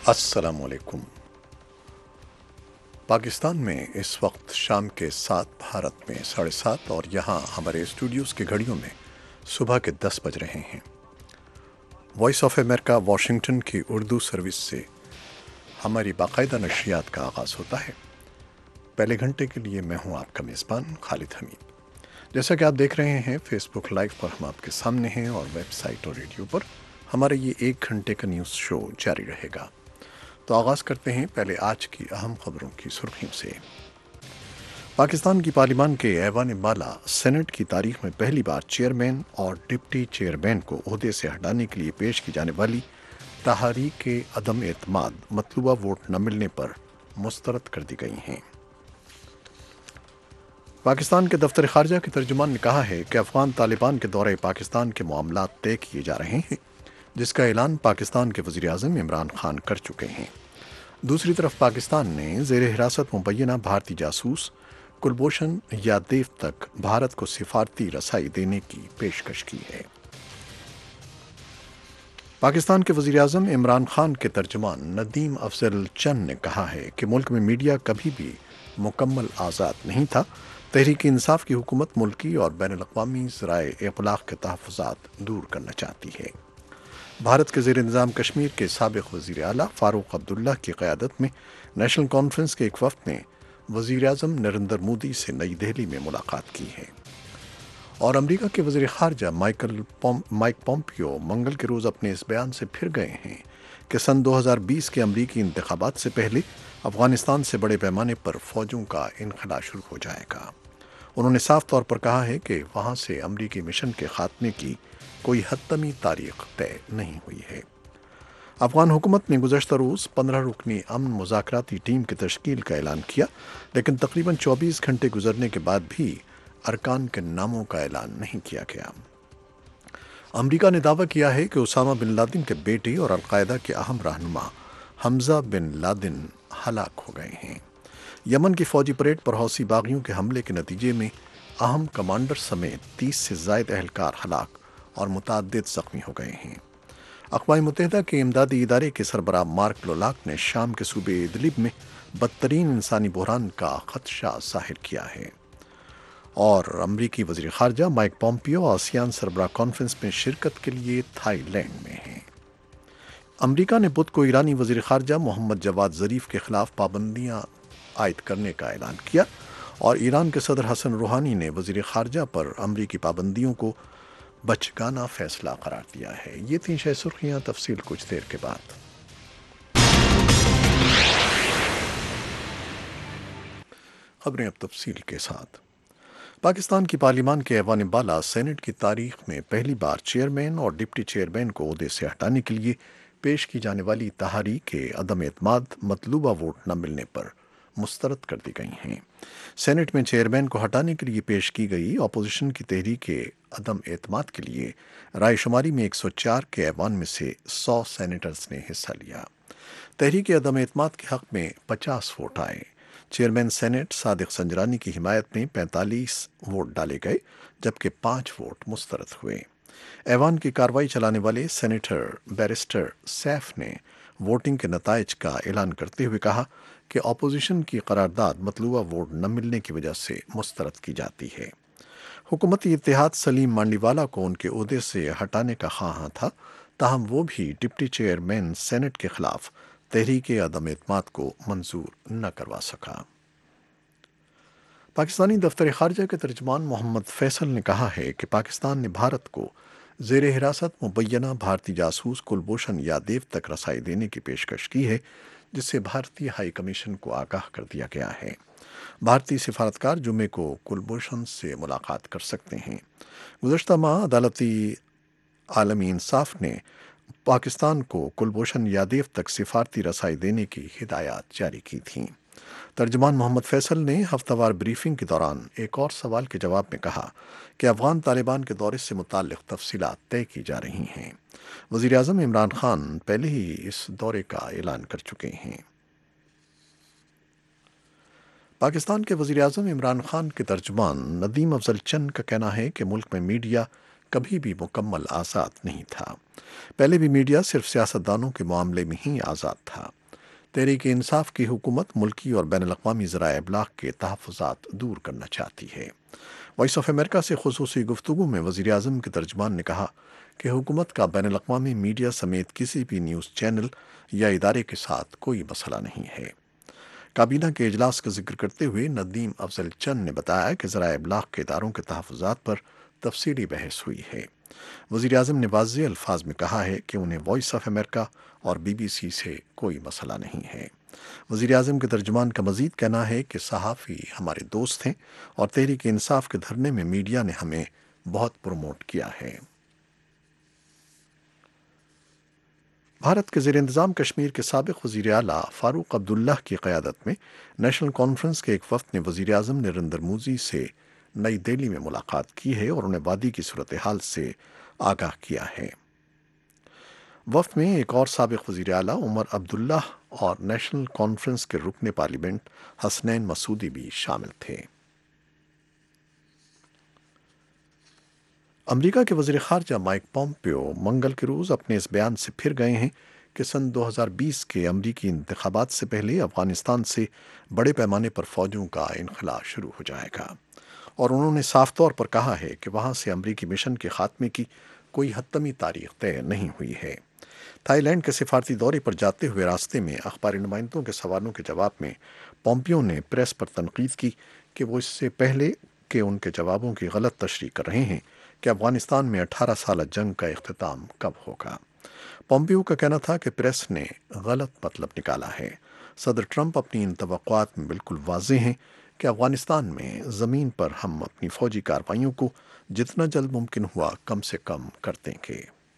السلام علیکم۔ پاکستان میں اس وقت شام کے 7، بھارت میں 7:30 اور یہاں ہمارے اسٹوڈیوز کی گھڑیوں میں صبح کے 10 بج رہے ہیں۔ وائس آف امریکہ واشنگٹن کی اردو سروس سے ہماری باقاعدہ نشریات کا آغاز ہوتا ہے۔ پہلے گھنٹے کے لیے میں ہوں آپ کا میزبان خالد حمید۔ جیسا کہ آپ دیکھ رہے ہیں فیس بک لائیو پر ہم آپ کے سامنے ہیں، اور ویب سائٹ اور ریڈیو پر ہمارا یہ 1 گھنٹے کا نیوز شو جاری رہے گا۔ تو آغاز کرتے ہیں پہلے آج کی اہم خبروں کی سرخیوں سے۔ پاکستان کی پارلیمان کے ایوان بالا سینٹ کی تاریخ میں پہلی بار چیئرمین اور ڈپٹی چیئرمین کو عہدے سے ہٹانے کے لیے پیش کی جانے والی تحریک عدم اعتماد مطلوبہ ووٹ نہ ملنے پر مسترد کر دی گئی ہیں۔ پاکستان کے دفتر خارجہ کے ترجمان نے کہا ہے کہ افغان طالبان کے دورہ پاکستان کے معاملات طے کیے جا رہے ہیں، جس کا اعلان پاکستان کے وزیر اعظم عمران خان کر چکے ہیں۔ دوسری طرف پاکستان نے زیر حراست مبینہ بھارتی جاسوس کلبھوشن یادیو تک بھارت کو سفارتی رسائی دینے کی پیشکش کی ہے۔ پاکستان کے وزیر اعظم عمران خان کے ترجمان ندیم افضل چند نے کہا ہے کہ ملک میں میڈیا کبھی بھی مکمل آزاد نہیں تھا۔ تحریک انصاف کی حکومت ملکی اور بین الاقوامی ذرائع ابلاغ کے تحفظات دور کرنا چاہتی ہے۔ بھارت کے زیر انتظام کشمیر کے سابق وزیر اعلیٰ فاروق عبداللہ کی قیادت میں نیشنل کانفرنس کے ایک وفد نے وزیر اعظم نریندر مودی سے نئی دہلی میں ملاقات کی ہے۔ اور امریکہ کے وزیر خارجہ مائک پومپیو منگل کے روز اپنے اس بیان سے پھر گئے ہیں کہ سن 2020 کے امریکی انتخابات سے پہلے افغانستان سے بڑے پیمانے پر فوجوں کا انخلا شروع ہو جائے گا۔ انہوں نے صاف طور پر کہا ہے کہ وہاں سے امریکی مشن کے خاتمے کی کوئی حتمی تاریخ طے نہیں ہوئی ہے۔ افغان حکومت نے گزشتہ روز 15 رکنی امن مذاکراتی ٹیم کی تشکیل کا اعلان کیا، لیکن تقریباً 24 گھنٹے گزرنے کے بعد بھی ارکان کے ناموں کا اعلان نہیں کیا گیا۔ امریکہ نے دعویٰ کیا ہے کہ اسامہ بن لادن کے بیٹے اور القاعدہ کے اہم رہنما حمزہ بن لادن ہلاک ہو گئے ہیں۔ یمن کی فوجی پریڈ پر حوثی باغیوں کے حملے کے نتیجے میں اہم کمانڈر سمیت 30 سے زائد اہلکار ہلاک اور متعدد زخمی ہو گئے ہیں۔ اقوام متحدہ کے امدادی ادارے کے سربراہ مارک لولاک نے شام کے صوبے ادلب میں بدترین انسانی بحران کا خدشہ ظاہر کیا ہے۔ اور امریکی وزیر خارجہ مائک پومپیو آسیان سربراہ کانفرنس میں شرکت کے لیے تھائی لینڈ میں ہیں۔ امریکہ نے بدھ کو ایرانی وزیر خارجہ محمد جواد ظریف کے خلاف پابندیاں عائد کرنے کا اعلان کیا، اور ایران کے صدر حسن روحانی نے وزیر خارجہ پر امریکی پابندیوں کو بچگانہ فیصلہ قرار دیا ہے۔ یہ 3 شہ سرخیاں، تفصیل کچھ دیر کے بعد۔ خبریں اب تفصیل کے ساتھ۔ پاکستان کی پارلیمان کے ایوان بالا سینٹ کی تاریخ میں پہلی بار چیئرمین اور ڈپٹی چیئرمین کو عہدے سے ہٹانے کے لیے پیش کی جانے والی تحریک عدم اعتماد مطلوبہ ووٹ نہ ملنے پر مسترد کر دی گئی ہیں۔ سینٹ میں چیئرمین کو ہٹانے کے لیے پیش کی گئی اپوزیشن کی تحریک عدم اعتماد کے لیے رائے شماری میں 104 کے ایوان میں سے 100 سینیٹرز نے حصہ لیا۔ تحریک عدم اعتماد کے حق میں 50 ووٹ آئے۔ چیئرمین سینٹ صادق سنجرانی کی حمایت میں 45 ووٹ ڈالے گئے، جبکہ 5 ووٹ مسترد ہوئے۔ ایوان کی کارروائی چلانے والے سینیٹر بیرسٹر سیف نے ووٹنگ کے نتائج کا اعلان کرتے ہوئے کہا کہ اپوزیشن کی قرارداد مطلوبہ ووٹ نہ ملنے کی وجہ سے مسترد کی جاتی ہے۔ حکومتی اتحاد سلیم مانڈیوالا کو ان کے عہدے سے ہٹانے کا خواہاں تھا، تاہم وہ بھی ڈپٹی چیئرمین سینٹ کے خلاف تحریک عدم اعتماد کو منظور نہ کروا سکا۔ پاکستانی دفتر خارجہ کے ترجمان محمد فیصل نے کہا ہے کہ پاکستان نے بھارت کو زیر حراست مبینہ بھارتی جاسوس کلبھوشن یادیو تک رسائی دینے کی پیشکش کی ہے، جس سے بھارتی ہائی کمیشن کو آگاہ کر دیا گیا ہے۔ بھارتی سفارتکار جمعے کو کلبھوشن سے ملاقات کر سکتے ہیں۔ گزشتہ ماہ عدالتی عالمی انصاف نے پاکستان کو کلبھوشن یادیو تک سفارتی رسائی دینے کی ہدایات جاری کی تھیں۔ ترجمان محمد فیصل نے ہفتہ وار بریفنگ کے دوران ایک اور سوال کے جواب میں کہا کہ افغان طالبان کے دورے سے متعلق تفصیلات طے کی جا رہی ہیں۔ وزیر اعظم عمران خان پہلے ہی اس دورے کا اعلان کر چکے ہیں۔ پاکستان کے وزیر اعظم عمران خان کے ترجمان ندیم افضل چند کا کہنا ہے کہ ملک میں میڈیا کبھی بھی مکمل آزاد نہیں تھا۔ پہلے بھی میڈیا صرف سیاستدانوں کے معاملے میں ہی آزاد تھا۔ تحریک انصاف کی حکومت ملکی اور بین الاقوامی ذرائع ابلاغ کے تحفظات دور کرنا چاہتی ہے۔ وائس آف امریکہ سے خصوصی گفتگو میں وزیر اعظم کے ترجمان نے کہا کہ حکومت کا بین الاقوامی میڈیا سمیت کسی بھی نیوز چینل یا ادارے کے ساتھ کوئی مسئلہ نہیں ہے۔ کابینہ کے اجلاس کا ذکر کرتے ہوئے ندیم افضل چند نے بتایا کہ ذرائع ابلاغ کے اداروں کے تحفظات پر تفصیلی بحث ہوئی ہے۔ وزیر اعظم نے واضح الفاظ میں کہا ہے کہ انہیں وائس آف امریکہ اور بی بی سی سے کوئی مسئلہ نہیں ہے۔ وزیر اعظم کے ترجمان کا مزید کہنا ہے کہ صحافی ہمارے دوست ہیں اور تحریک انصاف کے دھرنے میں میڈیا نے ہمیں بہت پروموٹ کیا ہے۔ بھارت کے زیر انتظام کشمیر کے سابق وزیر اعلیٰ فاروق عبداللہ کی قیادت میں نیشنل کانفرنس کے ایک وفد نے وزیر اعظم نریندر مودی سے نئی دہلی میں ملاقات کی ہے اور انہیں وادی کی صورتحال سے آگاہ کیا ہے۔ وفد میں ایک اور سابق وزیر اعلیٰ عمر عبداللہ اور نیشنل کانفرنس کے رکن پارلیمنٹ حسنین مسعودی بھی شامل تھے۔ امریکہ کے وزیر خارجہ مائک پومپیو منگل کے روز اپنے اس بیان سے پھر گئے ہیں کہ سن 2020 کے امریکی انتخابات سے پہلے افغانستان سے بڑے پیمانے پر فوجوں کا انخلاء شروع ہو جائے گا، اور انہوں نے صاف طور پر کہا ہے کہ وہاں سے امریکی مشن کے خاتمے کی کوئی حتمی تاریخ طے نہیں ہوئی ہے۔ تھائی لینڈ کے سفارتی دورے پر جاتے ہوئے راستے میں اخباری نمائندوں کے سوالوں کے جواب میں پومپیو نے پریس پر تنقید کی کہ وہ اس سے پہلے کہ ان کے جوابوں کی غلط تشریح کر رہے ہیں کہ افغانستان میں 18 سالہ جنگ کا اختتام کب ہوگا۔ پومپیو کا کہنا تھا کہ پریس نے غلط مطلب نکالا ہے۔ صدر ٹرمپ اپنی ان توقعات میں بالکل واضح ہیں کہ افغانستان میں زمین پر ہم اپنی فوجی کارروائیوں کو جتنا جلد ممکن ہوا کم سے کم کر دیں گے۔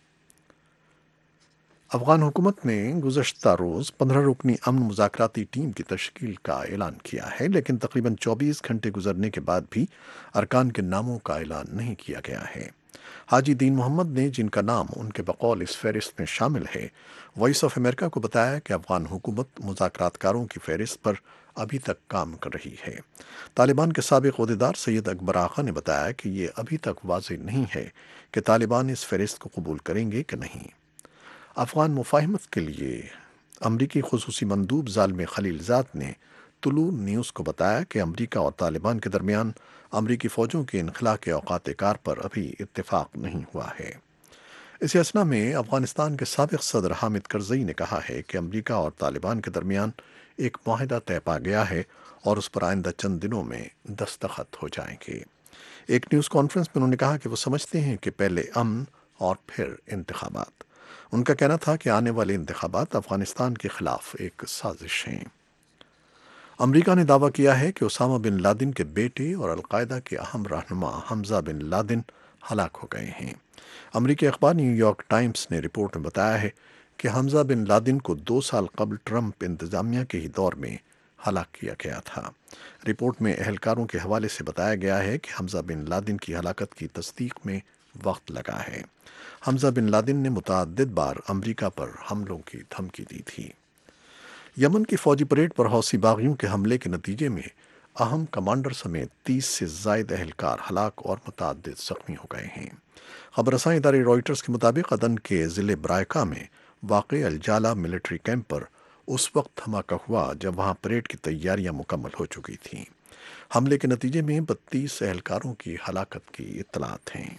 افغان حکومت نے گزشتہ روز 15 رکنی امن مذاکراتی ٹیم کی تشکیل کا اعلان کیا ہے، لیکن تقریباً 24 گھنٹے گزرنے کے بعد بھی ارکان کے ناموں کا اعلان نہیں کیا گیا ہے۔ حاجی دین محمد نے، جن کا نام ان کے بقول اس فہرست میں شامل ہے، وائس آف امریکہ کو بتایا کہ افغان حکومت مذاکرات کاروں کی فہرست پر ابھی تک کام کر رہی ہے۔ طالبان کے سابق عہدیدار سید اکبر آغا نے بتایا کہ یہ ابھی تک واضح نہیں ہے کہ طالبان اس فہرست کو قبول کریں گے کہ نہیں۔ افغان مفاہمت کے لیے امریکی خصوصی مندوب زالم خلیل زاد نے طلوع نیوز کو بتایا کہ امریکہ اور طالبان کے درمیان امریکی فوجوں کے انخلاء کے اوقات کار پر ابھی اتفاق نہیں ہوا ہے۔ اسی اثنا میں افغانستان کے سابق صدر حامد کرزئی نے کہا ہے کہ امریکہ اور طالبان کے درمیان ایک معاہدہ طے پا گیا ہے اور اس پر آئندہ چند دنوں میں دستخط ہو جائیں گے۔ ایک نیوز کانفرنس میں انہوں نے کہا کہ وہ سمجھتے ہیں کہ پہلے امن اور پھر انتخابات۔ ان کا کہنا تھا کہ آنے والے انتخابات افغانستان کے خلاف ایک سازش ہیں۔ امریکہ نے دعویٰ کیا ہے کہ اسامہ بن لادن کے بیٹے اور القاعدہ کے اہم رہنما حمزہ بن لادن ہلاک ہو گئے ہیں۔ امریکی اخبار نیو یارک ٹائمز نے رپورٹ میں بتایا ہے کہ حمزہ بن لادن کو 2 سال قبل ٹرمپ انتظامیہ کے ہی دور میں ہلاک کیا گیا تھا۔ رپورٹ میں اہلکاروں کے حوالے سے بتایا گیا ہے کہ حمزہ بن لادن کی ہلاکت کی تصدیق میں وقت لگا ہے۔ حمزہ بن لادن نے متعدد بار امریکہ پر حملوں کی دھمکی دی تھی۔ یمن کی فوجی پریڈ پر حوثی باغیوں کے حملے کے نتیجے میں اہم کمانڈر سمیت 30 سے زائد اہلکار ہلاک اور متعدد زخمی ہو گئے ہیں۔ خبر رساں ادارے رائٹرز کے مطابق عدن کے ضلع برائقہ میں واقع الجالہ ملٹری کیمپ پر اس وقت دھماکہ ہوا جب وہاں پریڈ کی تیاریاں مکمل ہو چکی تھیں۔ حملے کے نتیجے میں 32 اہلکاروں کی ہلاکت کی اطلاعات ہیں۔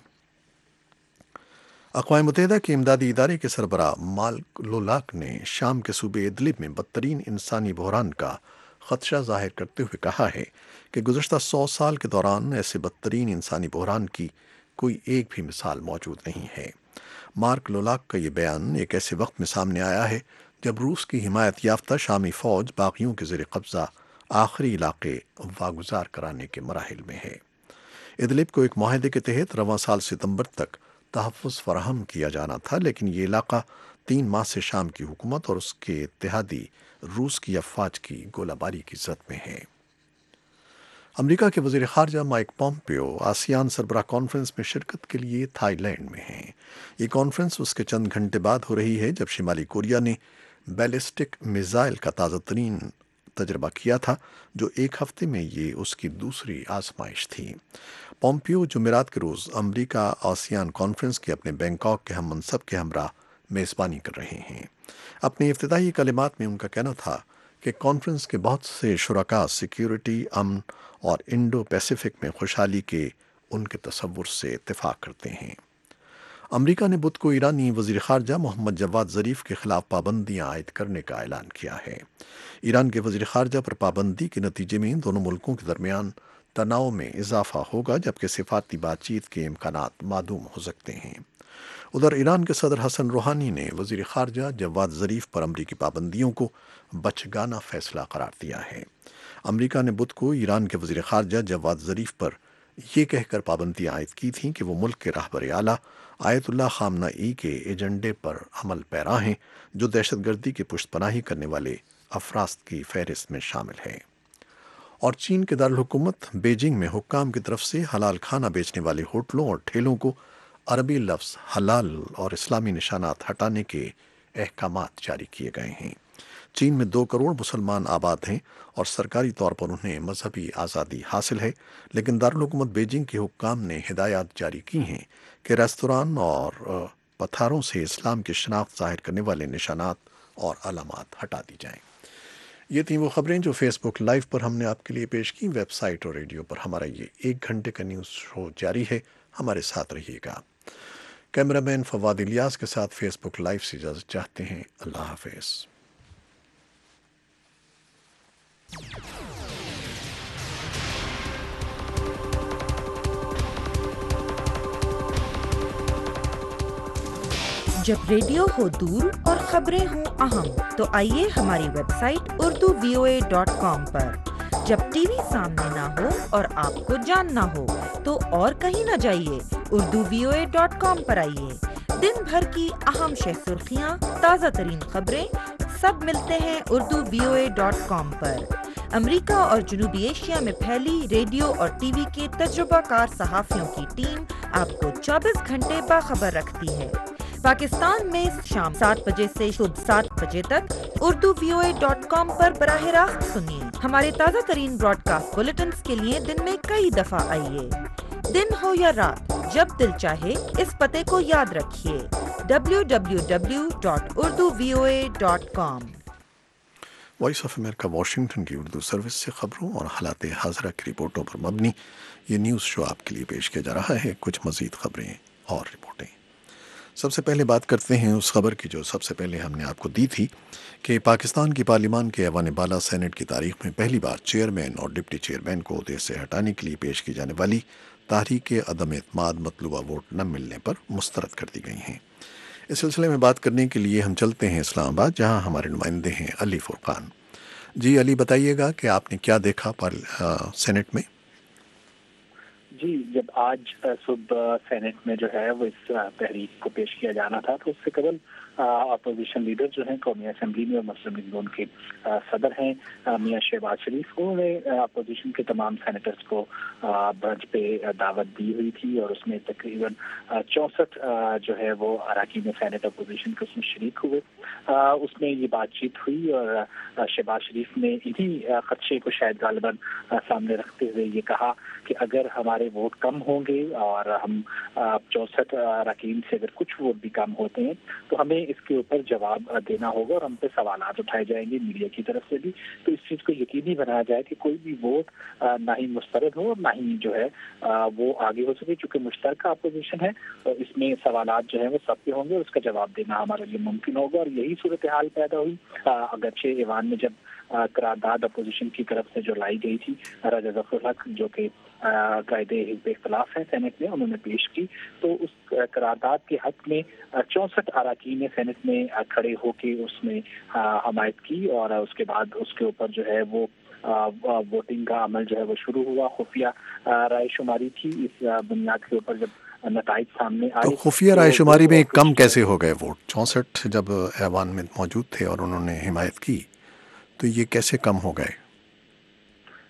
اقوام متحدہ کے امدادی ادارے کے سربراہ مارک لولاک نے شام کے صوبے ادلب میں بدترین انسانی بحران کا خدشہ ظاہر کرتے ہوئے کہا ہے کہ گزشتہ 100 سال کے دوران ایسے بدترین انسانی بحران کی کوئی ایک بھی مثال موجود نہیں ہے۔ مارک لولاک کا یہ بیان ایک ایسے وقت میں سامنے آیا ہے جب روس کی حمایت یافتہ شامی فوج باغیوں کے زیر قبضہ آخری علاقے واگزار کرانے کے مراحل میں ہے۔ ادلب کو ایک معاہدے کے تحت رواں سال ستمبر تک تحفظ فراہم کیا جانا تھا، لیکن یہ علاقہ 3 ماہ سے شام کی حکومت اور اس کے اتحادی روس کی افواج کی گولہ باری کی زد میں ہے۔ امریکہ کے وزیر خارجہ مائک پومپیو آسیان سربراہ کانفرنس میں شرکت کے لیے تھائی لینڈ میں ہیں۔ یہ کانفرنس اس کے چند گھنٹے بعد ہو رہی ہے جب شمالی کوریا نے بیلسٹک میزائل کا تازہ ترین تجربہ کیا تھا، جو ایک ہفتے میں یہ اس کی دوسری آزمائش تھی۔ پومپیو جمعرات کے روز امریکہ آسیان کانفرنس کے اپنے بینکاک کے ہم منصب کے ہمراہ میزبانی کر رہے ہیں۔ اپنے افتتاحی کلمات میں ان کا کہنا تھا کہ کانفرنس کے بہت سے شرکاء سیکیورٹی، امن اور انڈو پیسیفک میں خوشحالی کے ان کے تصور سے اتفاق کرتے ہیں۔ امریکہ نے بدھ کو ایرانی وزیر خارجہ محمد جواد ظریف کے خلاف پابندیاں عائد کرنے کا اعلان کیا ہے۔ ایران کے وزیر خارجہ پر پابندی کے نتیجے میں دونوں ملکوں کے درمیان تناؤ میں اضافہ ہوگا، جبکہ سفارتی بات چیت کے امکانات معدوم ہو سکتے ہیں۔ ادھر ایران کے صدر حسن روحانی نے وزیر خارجہ جواد ظریف پر امریکی پابندیوں کو بچگانہ فیصلہ قرار دیا ہے۔ امریکہ نے بدھ کو ایران کے وزیر خارجہ جواد ظریف پر یہ کہہ کر پابندیاں عائد کی تھیں کہ وہ ملک کے رہبر اعلیٰ آیت اللہ خامنہ ای کے ایجنڈے پر عمل پیرا ہیں، جو دہشت گردی کی پشت پناہی کرنے والے افراد کی فہرست میں شامل ہے۔ اور چین کے دارالحکومت بیجنگ میں حکام کی طرف سے حلال کھانا بیچنے والے ہوٹلوں اور ٹھیلوں کو عربی لفظ حلال اور اسلامی نشانات ہٹانے کے احکامات جاری کیے گئے ہیں۔ چین میں 2 کروڑ مسلمان آباد ہیں اور سرکاری طور پر انہیں مذہبی آزادی حاصل ہے، لیکن دارالحکومت بیجنگ کے حکام نے ہدایات جاری کی ہیں کہ ریستوران اور پتھاروں سے اسلام کی شناخت ظاہر کرنے والے نشانات اور علامات ہٹا دی جائیں۔ یہ تھیں وہ خبریں جو فیس بک لائیو پر ہم نے آپ کے لیے پیش کی۔ ویب سائٹ اور ریڈیو پر ہمارا یہ 1 گھنٹے کا نیوز شو جاری ہے، ہمارے ساتھ رہیے گا۔ کیمرہ مین فواد الیاس کے ساتھ فیس بک لائیو سے اجازت چاہتے ہیں۔ اللہ حافظ۔ جب ریڈیو ہو دور اور خبریں ہوں اہم تو آئیے ہماری ویب سائٹ urduvoa.com پر۔ جب ٹی وی سامنے نہ ہو اور آپ کو جاننا ہو تو اور کہیں نہ جائیے، urduvoa.com پر آئیے۔ دن بھر کی اہم شہ سرخیاں، تازہ ترین خبریں سب ملتے ہیں urduvoa.com پر۔ امریکہ اور جنوبی ایشیا میں پھیلی ریڈیو اور ٹی وی کے تجربہ کار صحافیوں کی ٹیم آپ کو 24 گھنٹے باخبر رکھتی ہے۔ پاکستان میں شام 7 بجے سے صبح 7 بجے تک urduvoa.com پر براہ راست سنیے۔ ہمارے تازہ ترین براڈ کاسٹ بلیٹنز کے لیے دن میں کئی دفعہ آئیے۔ دن ہو یا رات، جب دل چاہے اس پتے کو یاد رکھیے: www.urduvoa.com۔ Voice of America Washington کی اردو سروس سے خبروں اور حالات حاضرہ کی رپورٹوں پر مبنی یہ نیوز شو آپ کے لیے پیش کیا جا رہا ہے۔ کچھ مزید خبریں اور رپورٹیں۔ سب سے پہلے بات کرتے ہیں اس خبر کی جو سب سے پہلے ہم نے آپ کو دی تھی کہ پاکستان کی پارلیمان کے ایوان بالا سینٹ کی تاریخ میں پہلی بار چیئرمین اور ڈپٹی چیئرمین کو عہدے سے ہٹانے کے لیے پیش کی جانے والی تحریک عدم اعتماد مطلوبہ ووٹ نہ ملنے پر مسترد کر دی گئی ہیں۔ اس سلسلے میں بات کرنے کے لیے ہم چلتے ہیں اسلام آباد، جہاں ہمارے نمائندے ہیں علی فرقان۔ جی علی، بتائیے گا کہ آپ نے کیا دیکھا سینٹ میں؟ جی، جب آج صبح سینٹ میں جو ہے وہ اس تحریک کو پیش کیا جانا تھا تو اس سے قبل اپوزیشن لیڈر جو ہیں قومی اسمبلی میں اور مسلم لیگ ان کے صدر ہیں میاں شہباز شریف، انہوں نے اپوزیشن کے تمام سینیٹرز کو برنچ پہ دعوت دی ہوئی تھی اور اس میں تقریباً 64 جو ہے وہ اراکین سینٹ اپوزیشن کے اس میں شریک ہوئے۔ اس میں یہ بات چیت ہوئی اور شہباز شریف نے انہی خدشے کو شاید غالباً سامنے رکھتے ہوئے یہ کہا کہ اگر ہمارے ووٹ کم ہوں گے اور ہم 64 اراکین سے اگر کچھ ووٹ بھی کم ہوتے ہیں تو ہمیں اس کے اوپر جواب دینا ہوگا اور ہم پہ سوالات اٹھائے جائیں گے میڈیا کی طرف سے بھی، تو اس چیز کو یقینی بنایا جائے کہ کوئی بھی ووٹ نہ ہی مسترد ہو اور نہ ہی جو ہے وہ آگے ہو سکے، چونکہ مشترکہ اپوزیشن ہے اور اس میں سوالات جو ہیں وہ سب کے ہوں گے اور اس کا جواب دینا ہمارے لیے ممکن ہوگا۔ اور یہی صورتحال پیدا ہوئی اگرچہ ایوان میں جب قرارداد اپوزیشن کی طرف سے جو لائی گئی تھی، راجہ ظفر الحق جو کہ قائد حزب اختلاف ہیں سینٹ میں، انہوں نے پیش کی، تو اس قرارداد کے حق میں 64 اراکین سینٹ میں کھڑے ہو کے اس میں حمایت کی اور اس کے بعد اس کے اوپر جو ہے وہ ووٹنگ کا عمل جو ہے وہ شروع ہوا۔ خفیہ رائے شماری تھی، اس بنیاد کے اوپر جب نتائج سامنے آئے تو خفیہ رائے شماری میں کم کیسے ہو گئے ووٹ؟ 64 جب ایوان میں موجود تھے اور انہوں نے حمایت کی تو یہ کیسے کم ہو گئے؟ جی،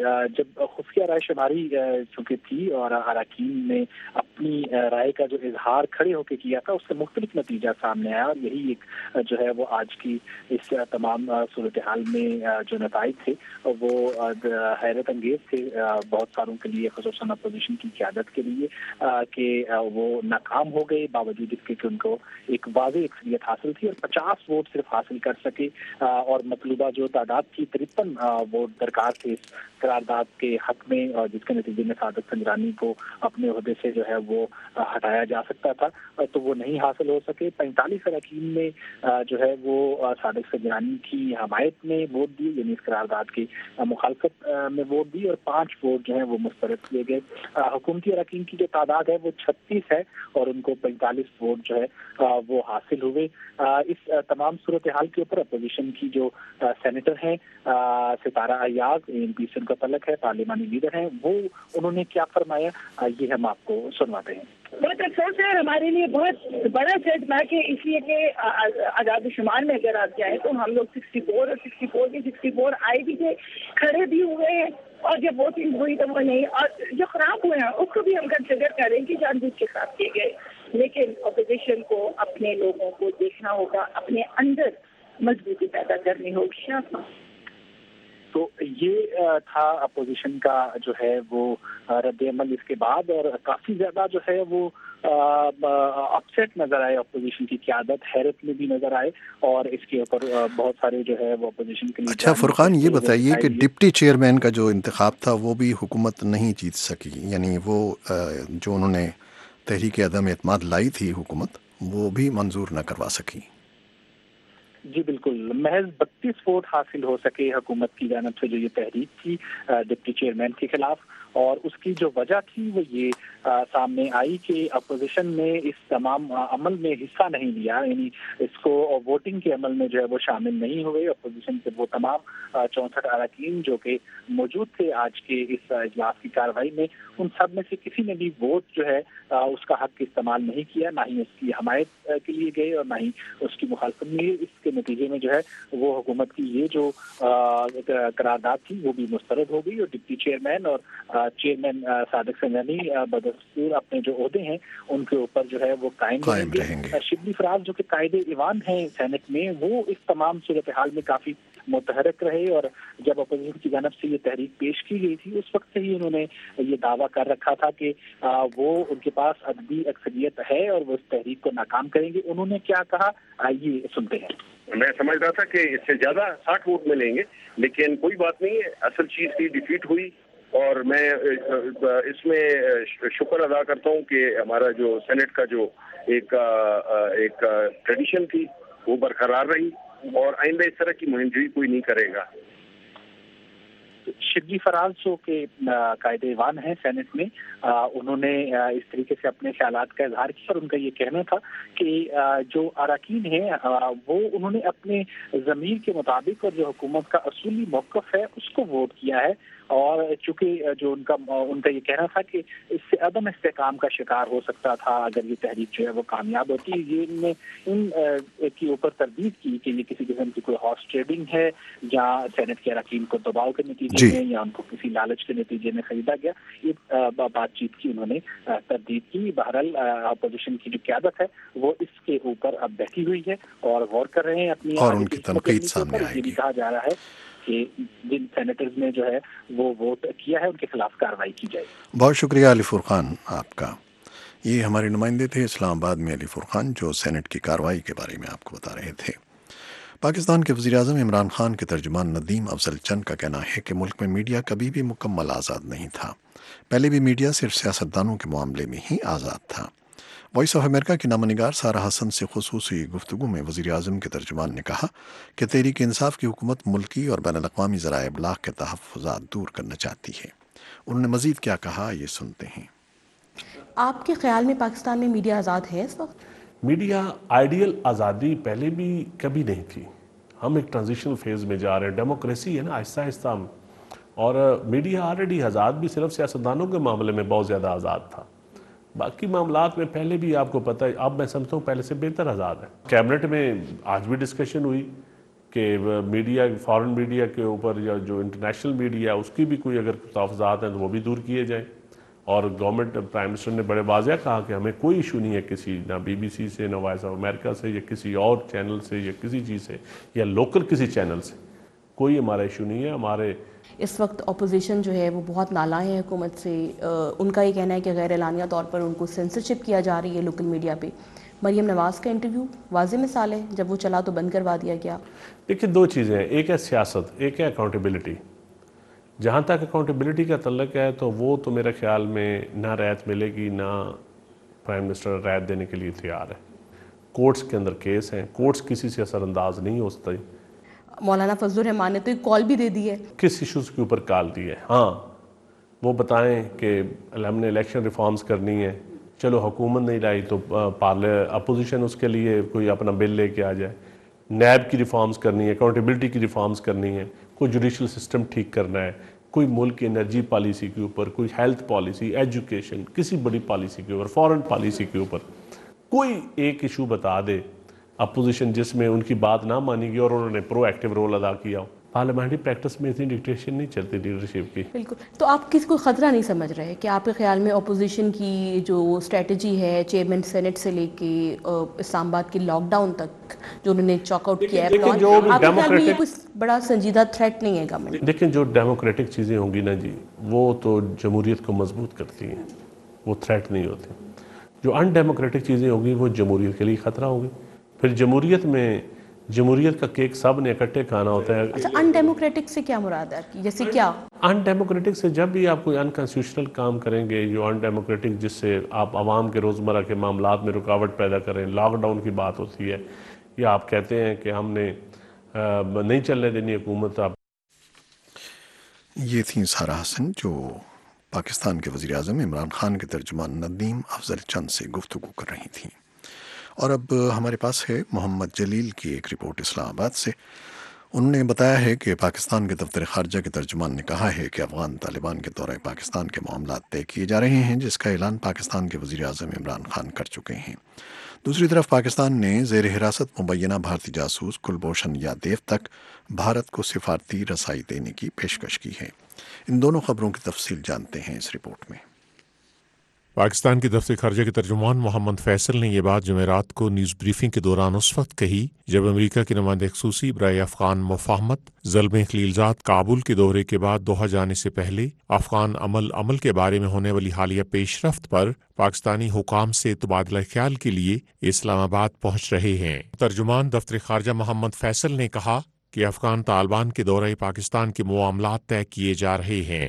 جب خفیہ رائے شماری چونکہ تھی اور اراکین نے اپنی رائے کا جو اظہار کھڑے ہو کے کیا تھا اس سے مختلف نتیجہ سامنے آیا، اور یہی ایک جو ہے وہ آج کی اس تمام صورتحال میں جو نتائج تھے وہ حیرت انگیز تھے بہت ساروں کے لیے، خصوصاً اپوزیشن کی قیادت کے لیے، کہ وہ ناکام ہو گئے باوجود اس کے کہ ان کو ایک واضح اکثریت حاصل تھی اور 50 ووٹ صرف حاصل کر سکے، اور مطلوبہ جو تعداد کی 53 ووٹ درکار تھے اس قرارداد کے حق میں، اور جس کے نتیجے میں صادق سنجرانی کو اپنے عہدے سے جو ہے وہ ہٹایا جا سکتا تھا، تو وہ نہیں حاصل ہو سکے۔ 45 اراکین نے جو ہے وہ صادق سنجرانی کی حمایت میں ووٹ دی، یعنی اس قرارداد کی مخالفت میں ووٹ دی، اور 5 ووٹ جو ہیں وہ مسترد کیے گئے۔ حکومتی اراکین کی جو تعداد ہے وہ 36 ہے، اور ان کو 45 ووٹ جو ہے وہ حاصل ہوئے۔ اس تمام صورتحال کے اوپر اپوزیشن کی جو سینیٹر ہیں ستارہ ایاز، MP سے ان کا تعلق ہے، پارلیمانی لیڈر ہیں، وہ انہوں نے کیا فرمایا یہ ہم آپ کو سنواتے ہیں۔ بہت افسوس ہے، ہمارے لیے بہت بڑا سیٹ بیک ہے، اس لیے کہ آزاد شمار میں اگر آپ جائیں تو ہم لوگ 64 اور 64 کے 64 آئے بھی تھے، کھڑے بھی ہوئے ہیں، اور جب ووٹنگ ہوئی تو وہ نہیں، اور جو خراب ہوئے ہیں اس کو بھی ہم کنسیڈر کریں کہ جان بوجھ کے خراب کیے گئے، لیکن اپوزیشن کو اپنے لوگوں کو دیکھنا ہوگا، اپنے اندر مضبوطی پیدا کرنی ہوگی۔ تو یہ تھا اپوزیشن کا جو ہے وہ رد عمل اس کے بعد، اور کافی زیادہ جو ہے وہ اپسیٹ نظر آئے اپوزیشن کی قیادت، حیرت میں بھی نظر آئے، اور اس کے اوپر بہت سارے جو ہے وہ اپوزیشن کے لیے۔ اچھا فرقان، یہ بتائیے کہ ڈپٹی چیئرمین کا جو انتخاب تھا وہ بھی حکومت نہیں جیت سکی، یعنی وہ جو انہوں نے تحریک عدم اعتماد لائی تھی حکومت، وہ بھی منظور نہ کروا سکی۔ جی بالکل، محض 32 ووٹ حاصل ہو سکے حکومت کی جانب سے جو یہ تحریک تھی ڈپٹی چیئرمین کے خلاف، اور اس کی جو وجہ تھی وہ یہ سامنے آئی کہ اپوزیشن نے اس تمام عمل میں حصہ نہیں لیا، یعنی اس کو ووٹنگ کے عمل میں جو ہے وہ شامل نہیں ہوئے۔ اپوزیشن کے وہ تمام 64 اراکین جو کہ موجود تھے آج کے اس اجلاس کی کارروائی میں، ان سب میں سے کسی نے بھی ووٹ جو ہے اس کا حق استعمال نہیں کیا، نہ ہی اس کی حمایت کے لیے گئے اور نہ ہی اس کی مخالفت میں۔ اس کے نتیجے میں جو ہے وہ حکومت کی یہ جو قرارداد تھی وہ بھی مسترد ہو گئی، اور ڈپٹی چیئرمین اور چیئرمین صادق سنجرانی بدستور اپنے جو عہدے ہیں ان کے اوپر جو ہے وہ قائم رہیں گے۔ شبلی فراز جو کہ قائد ایوان ہیں سینٹ میں، وہ اس تمام صورتحال میں کافی متحرک رہے، اور جب اپوزیشن کی جانب سے یہ تحریک پیش کی گئی تھی اس وقت سے ہی انہوں نے یہ دعویٰ کر رکھا تھا کہ وہ ان کے پاس عددی اکثریت ہے اور وہ اس تحریک کو ناکام کریں گے۔ انہوں نے کیا کہا آئیے سنتے ہیں۔ میں سمجھ رہا تھا کہ اس سے زیادہ 60 ووٹ ملیں گے، لیکن کوئی بات نہیں ہے، اصل چیز کی ڈیفیٹ ہوئی، اور میں اس میں شکر ادا کرتا ہوں کہ ہمارا جو سینٹ کا جو ایک ٹریڈیشن تھی وہ برقرار رہی، اور آئندہ اس طرح کی مہم جوئی کوئی نہیں کرے گا۔ شبلی فراز جو کہ قائد ایوان ہیں سینٹ میں، انہوں نے اس طریقے سے اپنے خیالات کا اظہار کیا، اور ان کا یہ کہنا تھا کہ جو اراکین ہیں وہ انہوں نے اپنے ضمیر کے مطابق اور جو حکومت کا اصولی موقف ہے اس کو ووٹ کیا ہے، اور چونکہ جو ان کا یہ کہنا تھا کہ اس سے عدم استحکام کا شکار ہو سکتا تھا اگر یہ تحریک جو ہے وہ کامیاب ہوتی، یہ ان کے اوپر تردید کی کہ یہ کسی قسم کی کوئی ہارس ٹریڈنگ ہے یا سینٹ کے اراکین کو دباؤ کے نتیجے میں یا ان کو کسی لالچ کے نتیجے میں خریدا گیا۔ یہ بات چیت کی انہوں نے تردید کی۔ بہرحال اپوزیشن کی جو قیادت ہے وہ اس کے اوپر اب بیٹھی ہوئی ہے اور غور کر رہے ہیں اپنی، اور ان کی تنقید سامنے آئے گی۔ یہ بھی کہا جا رہا ہے کہ جن سینیٹرز نے جو ہے وہ ووٹ کیا ہے ان کے خلاف کارروائی کی جائے۔ بہت شکریہ علی فرقان آپ کا۔ یہ ہمارے نمائندے تھے اسلام آباد میں علی فرقان، جو سینٹ کی کارروائی کے بارے میں آپ کو بتا رہے تھے۔ پاکستان کے وزیراعظم عمران خان کے ترجمان ندیم افضل چند کا کہنا ہے کہ ملک میں میڈیا کبھی بھی مکمل آزاد نہیں تھا، پہلے بھی میڈیا صرف سیاستدانوں کے معاملے میں ہی آزاد تھا۔ وائس آف امریکہ کی نامہ نگار سارہ حسن سے خصوصی گفتگو میں وزیر اعظم کے ترجمان نے کہا کہ تحریک انصاف کی حکومت ملکی اور بین الاقوامی ذرائع ابلاغ کے تحفظات دور کرنا چاہتی ہے۔ انہوں نے مزید کیا کہا، یہ سنتے ہیں۔ آپ کے خیال میں پاکستان میں میڈیا آزاد ہے اس وقت؟ میڈیا آئیڈیل آزادی پہلے بھی کبھی نہیں تھی، ہم ایک ٹرانزیشنل فیز میں جا رہے ہیں، ڈیموکریسی ہے نا، آہستہ آہستہ ہم، اور میڈیا آلریڈی آزاد بھی صرف سیاستدانوں کے معاملے میں بہت زیادہ آزاد تھا، باقی معاملات میں پہلے بھی آپ کو پتہ ہے، اب میں سمجھتا ہوں پہلے سے بہتر آزاد ہے۔ کیبنٹ میں آج بھی ڈسکشن ہوئی کہ میڈیا فارن میڈیا کے اوپر یا جو انٹرنیشنل میڈیا ہے اس کی بھی کوئی اگر تحفظات ہیں تو وہ بھی دور کیے جائیں. اور گورنمنٹ پرائم منسٹر نے بڑے واضح کہا کہ ہمیں کوئی ایشو نہیں ہے کسی نہ بی بی سی سے نہ وائس آف امریکہ سے یا کسی اور چینل سے یا کسی چیز سے یا لوکل کسی چینل سے کوئی ہمارا ایشو نہیں ہے. ہمارے اس وقت اپوزیشن جو ہے وہ بہت نالاں ہے حکومت سے. ان کا یہ کہنا ہے کہ غیر اعلانیہ طور پر ان کو سینسرشپ کیا جا رہی ہے لوکل میڈیا پہ. مریم نواز کا انٹرویو واضح مثال ہے، جب وہ چلا تو بند کروا دیا گیا. دیکھیں دو چیزیں ہیں، ایک ہے سیاست، ایک ہے اکاؤنٹیبلٹی. جہاں تک اکاؤنٹیبلٹی کا تعلق ہے تو وہ تو میرے خیال میں نہ رعایت ملے گی، نہ پرائم منسٹر رعایت دینے کے لیے تیار ہے. کورٹس کے اندر کیس ہیں، کورٹس کسی سے اثر انداز نہیں ہو سکتی. مولانا فضل الرحمان نے تو ایک کال بھی دے دی ہے. کس ایشوز کے اوپر کال دی ہے؟ ہاں وہ بتائیں کہ ہم نے الیکشن ریفارمز کرنی ہے، چلو حکومت نہیں لائی تو اپوزیشن اس کے لیے کوئی اپنا بل لے کے آ جائے. نیب کی ریفارمز کرنی ہے، اکاؤنٹیبلٹی کی ریفارمز کرنی ہے، کوئی جوڈیشل سسٹم ٹھیک کرنا ہے، کوئی ملک کی انرجی پالیسی کے اوپر، کوئی ہیلتھ پالیسی، ایجوکیشن، کسی بڑی پالیسی کے اوپر، فارن پالیسی کے اوپر کوئی ایک ایشو بتا دے اپوزیشن جس میں ان کی بات نہ مانی گئی اور انہوں نے پرو ایکٹیو رول ادا کیا ہو. پارلیمنٹری پریکٹس میں اتنی ڈکٹیشن نہیں چلتی لیڈرشپ کی. بالکل. تو آپ کسی کو خطرہ نہیں سمجھ رہے کہ آپ کے خیال میں اپوزیشن کی جو اسٹریٹجی ہے چیئرمین سینٹ سے لے کے اسلام آباد کی لاک ڈاؤن تک جو انہوں نے چاک آؤٹ کیا ہے، آپ کے خیال میں یہ کوئی بڑا سنجیدہ تھریٹ نہیں ہے گورنمنٹ؟ لیکن جو ڈیموکریٹک چیزیں ہوں گی نا جی وہ تو جمہوریت کو مضبوط کرتی ہیں، وہ تھریٹ نہیں ہوتی. جو ان ڈیموکریٹک چیزیں ہوں گی وہ جمہوریت کے لیے خطرہ ہوگی. پھر جمہوریت کا کیک سب نے اکٹھے کھانا ہوتا ہے. اچھا، ان ڈیموکریٹک سے کیا مراد ہے آپ کی؟ جیسے کیا ان ڈیموکریٹک سے جب بھی آپ کوئی ان کنسٹیٹیوشنل کام کریں گے، جو ان ڈیموکریٹک جس سے آپ عوام کے روزمرہ کے معاملات میں رکاوٹ پیدا کریں، لاک ڈاؤن کی بات ہوتی ہے، یا آپ کہتے ہیں کہ ہم نے نہیں چلنے دینی حکومت. یہ تھیں سارہ حسن جو پاکستان کے وزیر اعظم عمران خان کے ترجمان ندیم افضل چند سے گفتگو کر رہی تھیں. اور اب ہمارے پاس ہے محمد جلیل کی ایک رپورٹ اسلام آباد سے. انہوں نے بتایا ہے کہ پاکستان کے دفتر خارجہ کے ترجمان نے کہا ہے کہ افغان طالبان کے دورہ پاکستان کے معاملات طے کیے جا رہے ہیں، جس کا اعلان پاکستان کے وزیر اعظم عمران خان کر چکے ہیں. دوسری طرف پاکستان نے زیر حراست مبینہ بھارتی جاسوس کلبھوشن یادیو تک بھارت کو سفارتی رسائی دینے کی پیشکش کی ہے. ان دونوں خبروں کی تفصیل جانتے ہیں اس رپورٹ میں. پاکستان کے دفتر خارجہ کے ترجمان محمد فیصل نے یہ بات جمعرات کو نیوز بریفنگ کے دوران اس وقت کہی جب امریکہ کے نمائندہ خصوصی برائے افغان مفاہمت زلمے خلیلزاد کابل کے دورے کے بعد دوحہ جانے سے پہلے افغان عمل کے بارے میں ہونے والی حالیہ پیش رفت پر پاکستانی حکام سے تبادلہ خیال کے لیے اسلام آباد پہنچ رہے ہیں. ترجمان دفتر خارجہ محمد فیصل نے کہا کہ افغان طالبان کے دورہ پاکستان کے معاملات طے کیے جا رہے ہیں.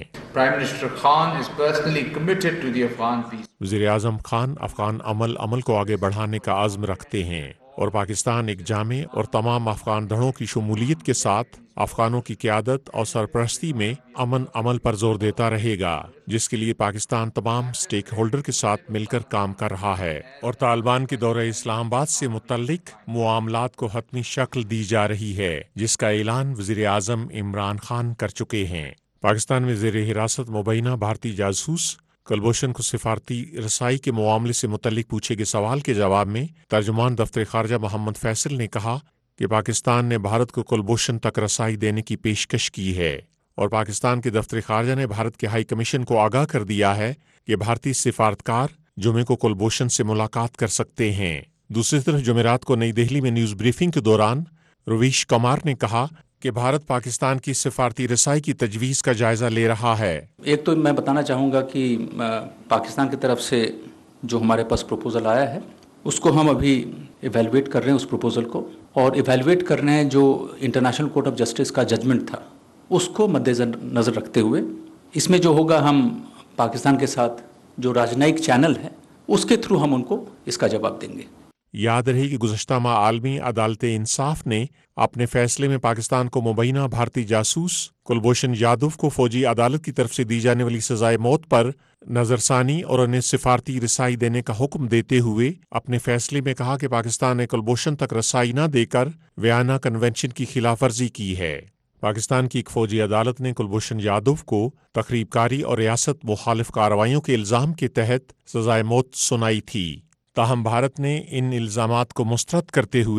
وزیر اعظم خان افغان عمل کو آگے بڑھانے کا عزم رکھتے ہیں اور پاکستان ایک جامع اور تمام افغان دھڑوں کی شمولیت کے ساتھ افغانوں کی قیادت اور سرپرستی میں عمل پر زور دیتا رہے گا، جس کے لیے پاکستان تمام سٹیک ہولڈر کے ساتھ مل کر کام کر رہا ہے اور طالبان کے دورہ اسلام آباد سے متعلق معاملات کو حتمی شکل دی جا رہی ہے، جس کا اعلان وزیر اعظم عمران خان کر چکے ہیں. پاکستان میں زیر حراست مبینہ بھارتی جاسوس کلبھوشن کو سفارتی رسائی کے معاملے سے متعلق پوچھے گئے سوال کے جواب میں ترجمان دفتر خارجہ محمد فیصل نے کہا کہ پاکستان نے بھارت کو کلبھوشن تک رسائی دینے کی پیشکش کی ہے اور پاکستان کے دفتر خارجہ نے بھارت کے ہائی کمیشن کو آگاہ کر دیا ہے کہ بھارتی سفارتکار جمعے کو کلبھوشن سے ملاقات کر سکتے ہیں. دوسری طرف جمعرات کو نئی دہلی میں نیوز بریفنگ کے دوران رویش کمار نے کہا کہ بھارت پاکستان کی سفارتی رسائی کی تجویز کا جائزہ لے رہا ہے. ایک تو میں بتانا چاہوں گا کہ پاکستان کی طرف سے جو ہمارے پاس پروپوزل آیا ہے اس کو ہم ابھی ایویلویٹ کر رہے ہیں اس پروپوزل کو، اور ایویلویٹ کر رہے ہیں جو انٹرنیشنل کورٹ آف جسٹس کا ججمنٹ تھا اس کو مد نظر رکھتے ہوئے. اس میں جو ہوگا ہم پاکستان کے ساتھ جو راجنائک چینل ہے اس کے تھرو ہم ان کو اس کا جواب دیں گے. یاد رہے کہ گزشتہ ماہ عالمی عدالت انصاف نے اپنے فیصلے میں پاکستان کو مبینہ بھارتی جاسوس کلبھوشن یادو کو فوجی عدالت کی طرف سے دی جانے والی سزائے موت پر نظر ثانی اور انہیں سفارتی رسائی دینے کا حکم دیتے ہوئے اپنے فیصلے میں کہا کہ پاکستان نے کلبھوشن تک رسائی نہ دے کر ویانا کنونشن کی خلاف ورزی کی ہے. پاکستان کی ایک فوجی عدالت نے کلبھوشن یادو کو تخریب کاری اور ریاست مخالف کارروائیوں کے الزام کے تحت سزائے موت سنائی تھی. تاہم بھارت نے ان الزامات کو مسترد کرتے ہوئے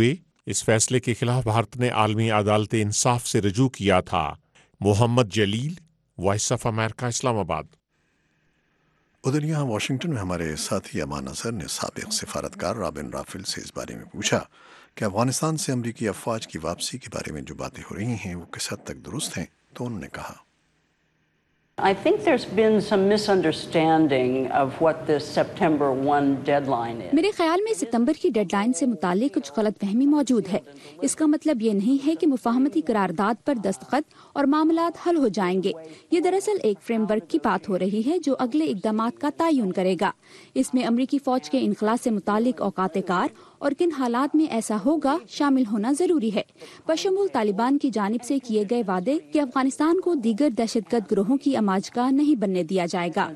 इस फैसले के खिलाफ भारत ने आलमी अदालत इंसाफ से रजू किया था। Mohammad Jalil, Voice of America, Islamabad. उधर यहाँ वाशिंगटन में हमारे साथी अमान असर ने साबिक सिफारतकार रॉबिन राफेल से इस बारे में पूछा कि अफगानिस्तान से अमरीकी अफवाज की वापसी के बारे में जो बातें हो रही हैं वो किस हद तक दुरुस्त हैं। तो उन्होंने कहा, I think there's been some misunderstanding of what this September 1 deadline is. मेरे ख्याल में सितंबर की डेडलाइन से मुताल्लिक कुछ गलतफहमी मौजूद है। इसका मतलब ये नहीं है कि मुफाहमती करारदाद पर दस्तखत और मामलात हल हो जाएंगे। ये दरअसल एक फ्रेमवर्क की बात हो रही है जो अगले इक़दामात का तयन करेगा। इसमें अमरीकी फौज के इनखला से मुताल्लिक औकात कार और किन हालात में ऐसा होगा शामिल होना जरूरी है, बशमूल तालिबान की जानिब से किए गए वादे कि अफगानिस्तान को दीगर दहशतगर्द ग्रोहों की अमाजगाह नहीं बनने दिया जाएगा।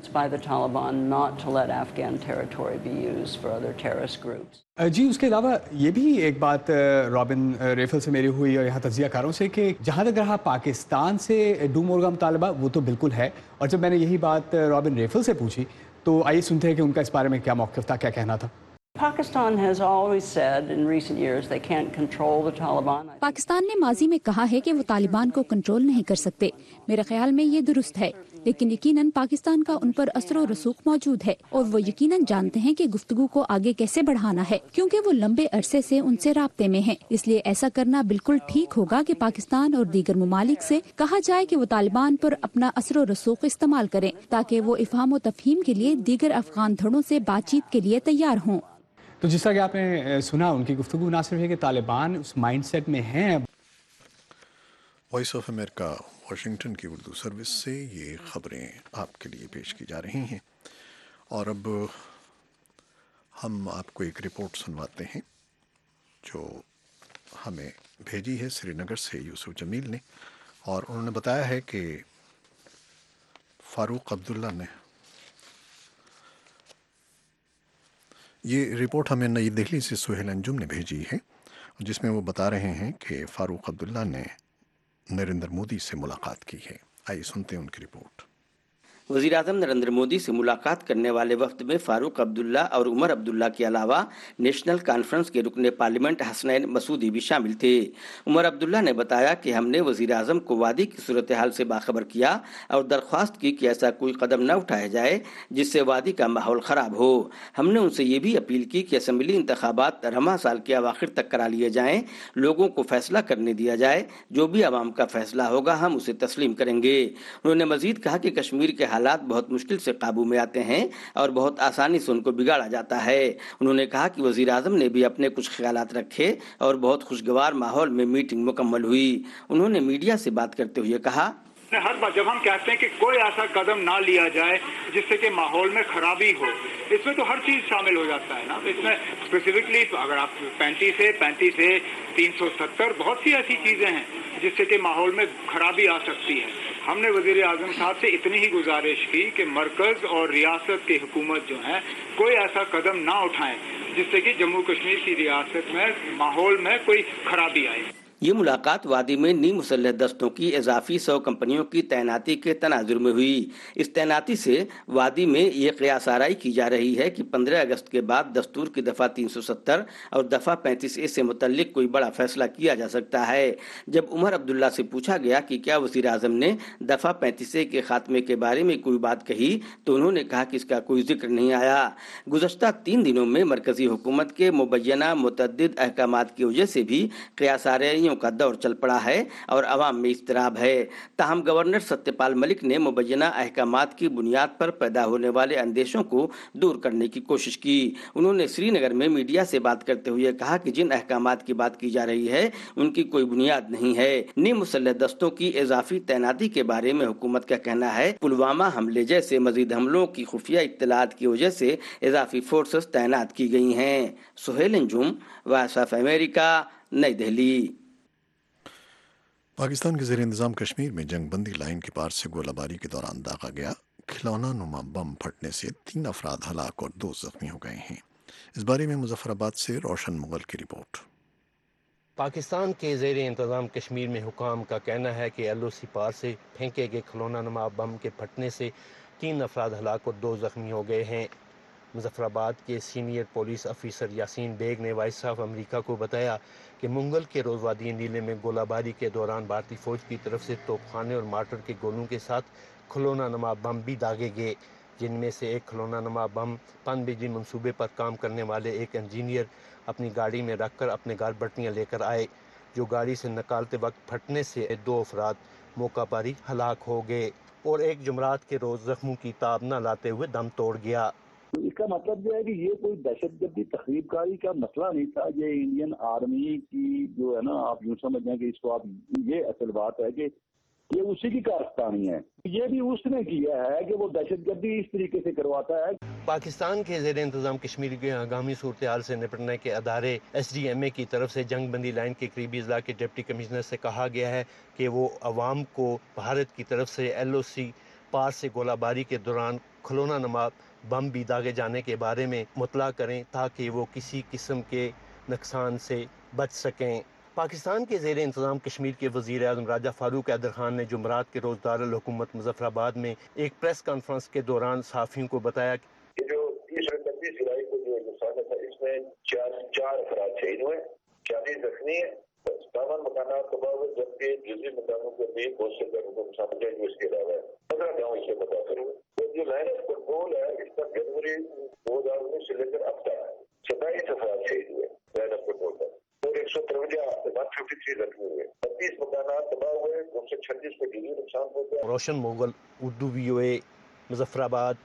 जी, उसके अलावा ये भी एक बात रॉबिन रेफल से मेरी हुई और यहाँ तज्जियाकारों से कि जहाँ तक रहा पाकिस्तान से डू मोर का मुतालबा, वो तो बिल्कुल है। और जब मैंने यही बात रॉबिन रेफल से पूछी तो आइए सुनते हैं कि उनका इस बारे में क्या मौक़िफ़ था, क्या कहना था। Pakistan has always said in recent years they can't control the Taliban. Pakistan ने माजी में कहा है कि वो तालिबान को कंट्रोल नहीं कर सकते। मेरे ख्याल में ये दुरुस्त है, लेकिन यकीनन पाकिस्तान का उन पर असर और रसूख मौजूद है और वो यकीनन जानते हैं कि गुफ्तगू को आगे कैसे बढ़ाना है, क्योंकि वो लंबे अरसे से उनसे राब्ते में हैं। इसलिए ऐसा करना बिल्कुल ठीक होगा कि पाकिस्तान और दीगर मुमालिक से कहा जाए कि वो तालिबान पर अपना असर और रसूख इस्तेमाल करें ताकि वो इफ़हाम व तफहीम के लिए दीगर अफगान धड़ों से बातचीत के लिए तैयार हों। तो जिस तरह कि आपने सुना, उनकी गुफ्तगू ना सिर्फ है कि तालिबान उस माइंडसेट में हैं। वॉइस ऑफ अमेरिका वाशिंगटन की उर्दू सर्विस से ये खबरें आपके लिए पेश की जा रही हैं। और अब हम आपको एक रिपोर्ट सुनवाते हैं जो हमें भेजी है श्रीनगर से यूसुफ जमील ने, और उन्होंने बताया है कि फारूक अब्दुल्ला ने, ये रिपोर्ट हमें नई दिल्ली से सुहेल अंजुम ने भेजी है, जिसमें वो बता रहे हैं कि फारूक अब्दुल्ला ने नरेंद्र मोदी से मुलाकात की है। आइए सुनते हैं उनकी रिपोर्ट। वज़ीर-ए-आज़म नरेंद्र मोदी से मुलाकात करने वाले वक्त में फारूक अब्दुल्ला और उमर अब्दुल्ला के अलावा नेशनल कॉन्फ्रेंस के रुकने पार्लियामेंट हसनैन मसूदी भी शामिल थे। उमर अब्दुल्ला ने बताया कि हमने वज़ीर-ए-आज़म को वादी की सूरत हाल से बाखबर किया और दरख्वास्त की कि ऐसा कोई कदम न उठाया जाए जिससे वादी का माहौल ख़राब हो। हमने उनसे ये भी अपील की कि असम्बली इंतखाबात रमा साल के अवाखिर तक करा लिए जाएँ, लोगों को फैसला करने दिया जाए, जो भी आवाम का फैसला होगा हम उसे तस्लीम करेंगे। उन्होंने मजीद कहा कि कश्मीर के हालात बहुत मुश्किल से काबू में आते हैं और बहुत आसानी से उनको बिगाड़ा जाता है। उन्होंने कहा कि वज़ीर आज़म ने भी अपने कुछ ख्यालात रखे और बहुत खुशगवार माहौल में मीटिंग मुकम्मल हुई। उन्होंने मीडिया से बात करते हुए कहा, हर बार जब हम कहते हैं कि कोई ऐसा कदम ना लिया जाए जिससे कि माहौल में खराबी हो, इसमें तो हर चीज शामिल हो जाता है ना। इसमें स्पेसिफिकली अगर आप 35 से 370 बहुत सी ऐसी चीजें हैं जिससे कि माहौल में खराबी आ सकती है। हमने वजीर आजम साहब से इतनी ही गुजारिश की कि मरकज और रियासत की हुकूमत जो है कोई ऐसा कदम ना उठाएं जिससे कि जम्मू कश्मीर की रियासत में माहौल में कोई खराबी आए। ये मुलाकात वादी में नी मुसल्लह दस्तों की इजाफी 100 कंपनियों की तैनाती के तनाजुर में हुई। इस तैनाती से वादी में ये क़यास आराई की जा रही है कि 15 अगस्त के बाद दस्तूर की दफ़ा 370 और दफ़ा 35A से मुतल्लिक कोई बड़ा फैसला किया जा सकता है। जब उमर अब्दुल्ला से पूछा गया कि क्या वज़ीर आज़म ने दफ़ा 35A के खात्मे के बारे में कोई बात कही, तो उन्होंने कहा कि इसका कोई जिक्र नहीं आया। गुज़श्ता 3 दिनों में मरकज़ी हुकूमत के मुबैना मुतअद्दिद अहकामात की वजह से भी क़यास आराई का दौर चल पड़ा है और अवाम में इस्तराब है। ताहम गवर्नर सत्यपाल मलिक ने मुबैना अहकामात की बुनियाद पर पैदा होने वाले अंदेशों को दूर करने की कोशिश की। उन्होंने श्रीनगर में मीडिया से बात करते हुए कहा कि जिन अहकामात की बात की जा रही है उनकी कोई बुनियाद नहीं है। नी मुसल्लह दस्तों की इजाफी तैनाती के बारे में हुकूमत का कहना है पुलवामा हमले जैसे मजीद हमलों की खुफिया इत्तलात की वजह से इजाफी फोर्सेस तैनात की गई हैं। Suhail Anjum, Voice of America, New Delhi. Pakistan के ज़ेर इंतज़ाम कश्मीर में जंगबंदी लाइन के पार से गोलाबारी के दौरान दागा गया खिलौना नुमा बम फटने से 3 अफराद हलाक और 2 जख्मी हो गए हैं। इस बारे में मुजफ्फराबाद से रोशन मुगल की रिपोर्ट। पाकिस्तान के ज़ेर इंतज़ाम कश्मीर में हुकाम का कहना है कि LOC पार से फेंके गए खिलौना नुमा बम के फटने से 3 अफराद हलाक और 2 जख्मी हो गए हैं। مظفر آباد کے senior police officer Yasin Baig نے وائس آف امریکہ کو بتایا کہ منگل کے روز وادی نیلے میں گولہ باری کے دوران بھارتی فوج کی طرف سے توپ خانے اور مارٹر کے گولوں کے ساتھ کھلونا نما بم بھی داغے گئے، جن میں سے ایک کھلونا نما بم پن بجلی منصوبے پر کام کرنے والے ایک انجینئر اپنی گاڑی میں رکھ کر اپنے گھر بٹیاں لے کر آئے، جو گاڑی سے نکالتے وقت پھٹنے سے 2 افراد موقع پر ہی ہلاک ہو گئے اور ایک جمعرات کے روز زخموں کی تاب نہ لاتے ہوئے دم توڑ گیا۔ اس کا مطلب یہ ہے کہ یہ کوئی دہشت گردی تخریب کاری کا مسئلہ نہیں تھا، یہ انڈین آرمی کی جو ہے نا، آپ یوں سمجھ جائیں کہ اس کو آپ، یہ اصل بات ہے کہ یہ اسی کی کارستانی ہے، یہ بھی اس نے کیا ہے کہ وہ دہشت گردی اس طریقے سے کرواتا ہے۔ پاکستان کے زیر انتظام کشمیر کے ہنگامی صورتحال سے نپٹنے کے ادارے SDMA کی طرف سے جنگ بندی لائن کے قریبی اضلاع کے ڈپٹی کمشنر سے کہا گیا ہے کہ وہ عوام کو بھارت کی طرف سے LOC پار سے گولہ باری کے دوران کھلونا نما بم بھی داغے جانے کے بارے میں مطلع کریں تاکہ وہ کسی قسم کے نقصان سے بچ سکیں۔ پاکستان کے زیر انتظام کشمیر کے وزیر اعظم راجہ فاروق حیدر خان نے جمعرات کے روز دارالحکومت مظفر آباد میں ایک پریس کانفرنس کے دوران صحافیوں کو بتایا کہ جو 20 جولائی کو جو نقصان تھا اس میں 4 افراد شہید ہوئے، 40 زخمی ہیں، 57 مکانات تباہ ہوئے، جبکہ جزوی مکانوں کے بھی بہت سے گھروں کو نقصان ہے جو اس کے علاوہ ہے 15 گاؤں اسے متاثر ہوئے۔ تو جو لائن آف کنٹرول ہے اس پر جنوری 2019 سے لے کر اب تک 27 افراد شہید ہوئے لائن آف کنٹرول پر، اور 153 زخمی ہوئے، 32 مکانات تباہ ہوئے، 236 کو جزوی نقصان ہو گیا۔ روشن مغل، اردو VOA، مظفر آباد۔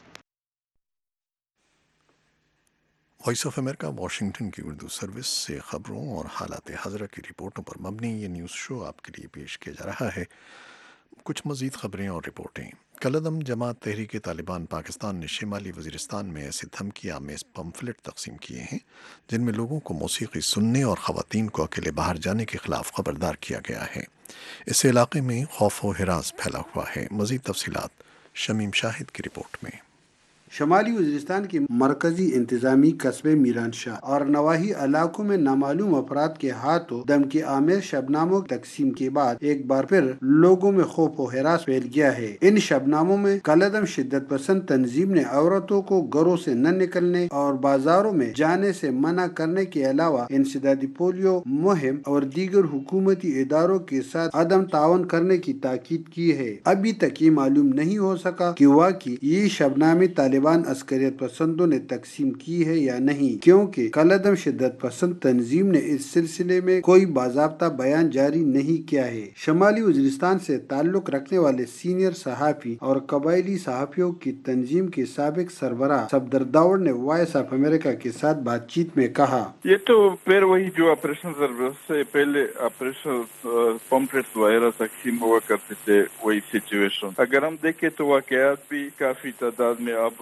وائس آف امریکہ واشنگٹن کی اردو سروس سے خبروں اور حالات حاضرہ کی رپورٹوں پر مبنی یہ نیوز شو آپ کے لیے پیش کیا جا رہا ہے۔ کچھ مزید خبریں اور رپورٹیں۔ کالعدم جماعت تحریک طالبان پاکستان نے شمالی وزیرستان میں ایسے دھمکی آمیز پمفلٹ تقسیم کیے ہیں جن میں لوگوں کو موسیقی سننے اور خواتین کو اکیلے باہر جانے کے خلاف خبردار کیا گیا ہے۔ اس سے علاقے میں خوف و ہراس پھیلا ہوا ہے۔ مزید تفصیلات شمیم شاہد کی رپورٹ میں۔ شمالی وزیرستان کے مرکزی انتظامی قصبے میران شاہ اور نواحی علاقوں میں نامعلوم افراد کے ہاتھوں دھمکی آمیز شبناموں تقسیم کے بعد ایک بار پھر لوگوں میں خوف و ہراس پھیل گیا ہے۔ ان شبناموں میں کالعدم شدت پسند تنظیم نے عورتوں کو گھروں سے نہ نکلنے اور بازاروں میں جانے سے منع کرنے کے علاوہ انسدادی پولیو مہم اور دیگر حکومتی اداروں کے ساتھ عدم تعاون کرنے کی تاکید کی ہے۔ ابھی تک یہ معلوم نہیں ہو سکا کہ واقعی یہ شبنامے طالبان عسکریت پسندوں نے تقسیم کی ہے یا نہیں، کیونکہ کالعدم شدت پسند تنظیم نے اس سلسلے میں کوئی باضابطہ بیان جاری نہیں کیا ہے۔ شمالی وزیرستان سے تعلق رکھنے والے سینئر صحافی اور قبائلی صحافیوں کی تنظیم کے سابق سربراہ صفدر داؤد نے وائس آف امریکہ کے ساتھ بات چیت میں کہا، یہ تو پھر وہی جو آپریشن ضرورت سے پہلے آپریشن پمفلٹ وغیرہ تقسیم ہوا کرتے تھے وہی سچویشن۔ اگر ہم دیکھیں تو واقعات بھی کافی تعداد میں اب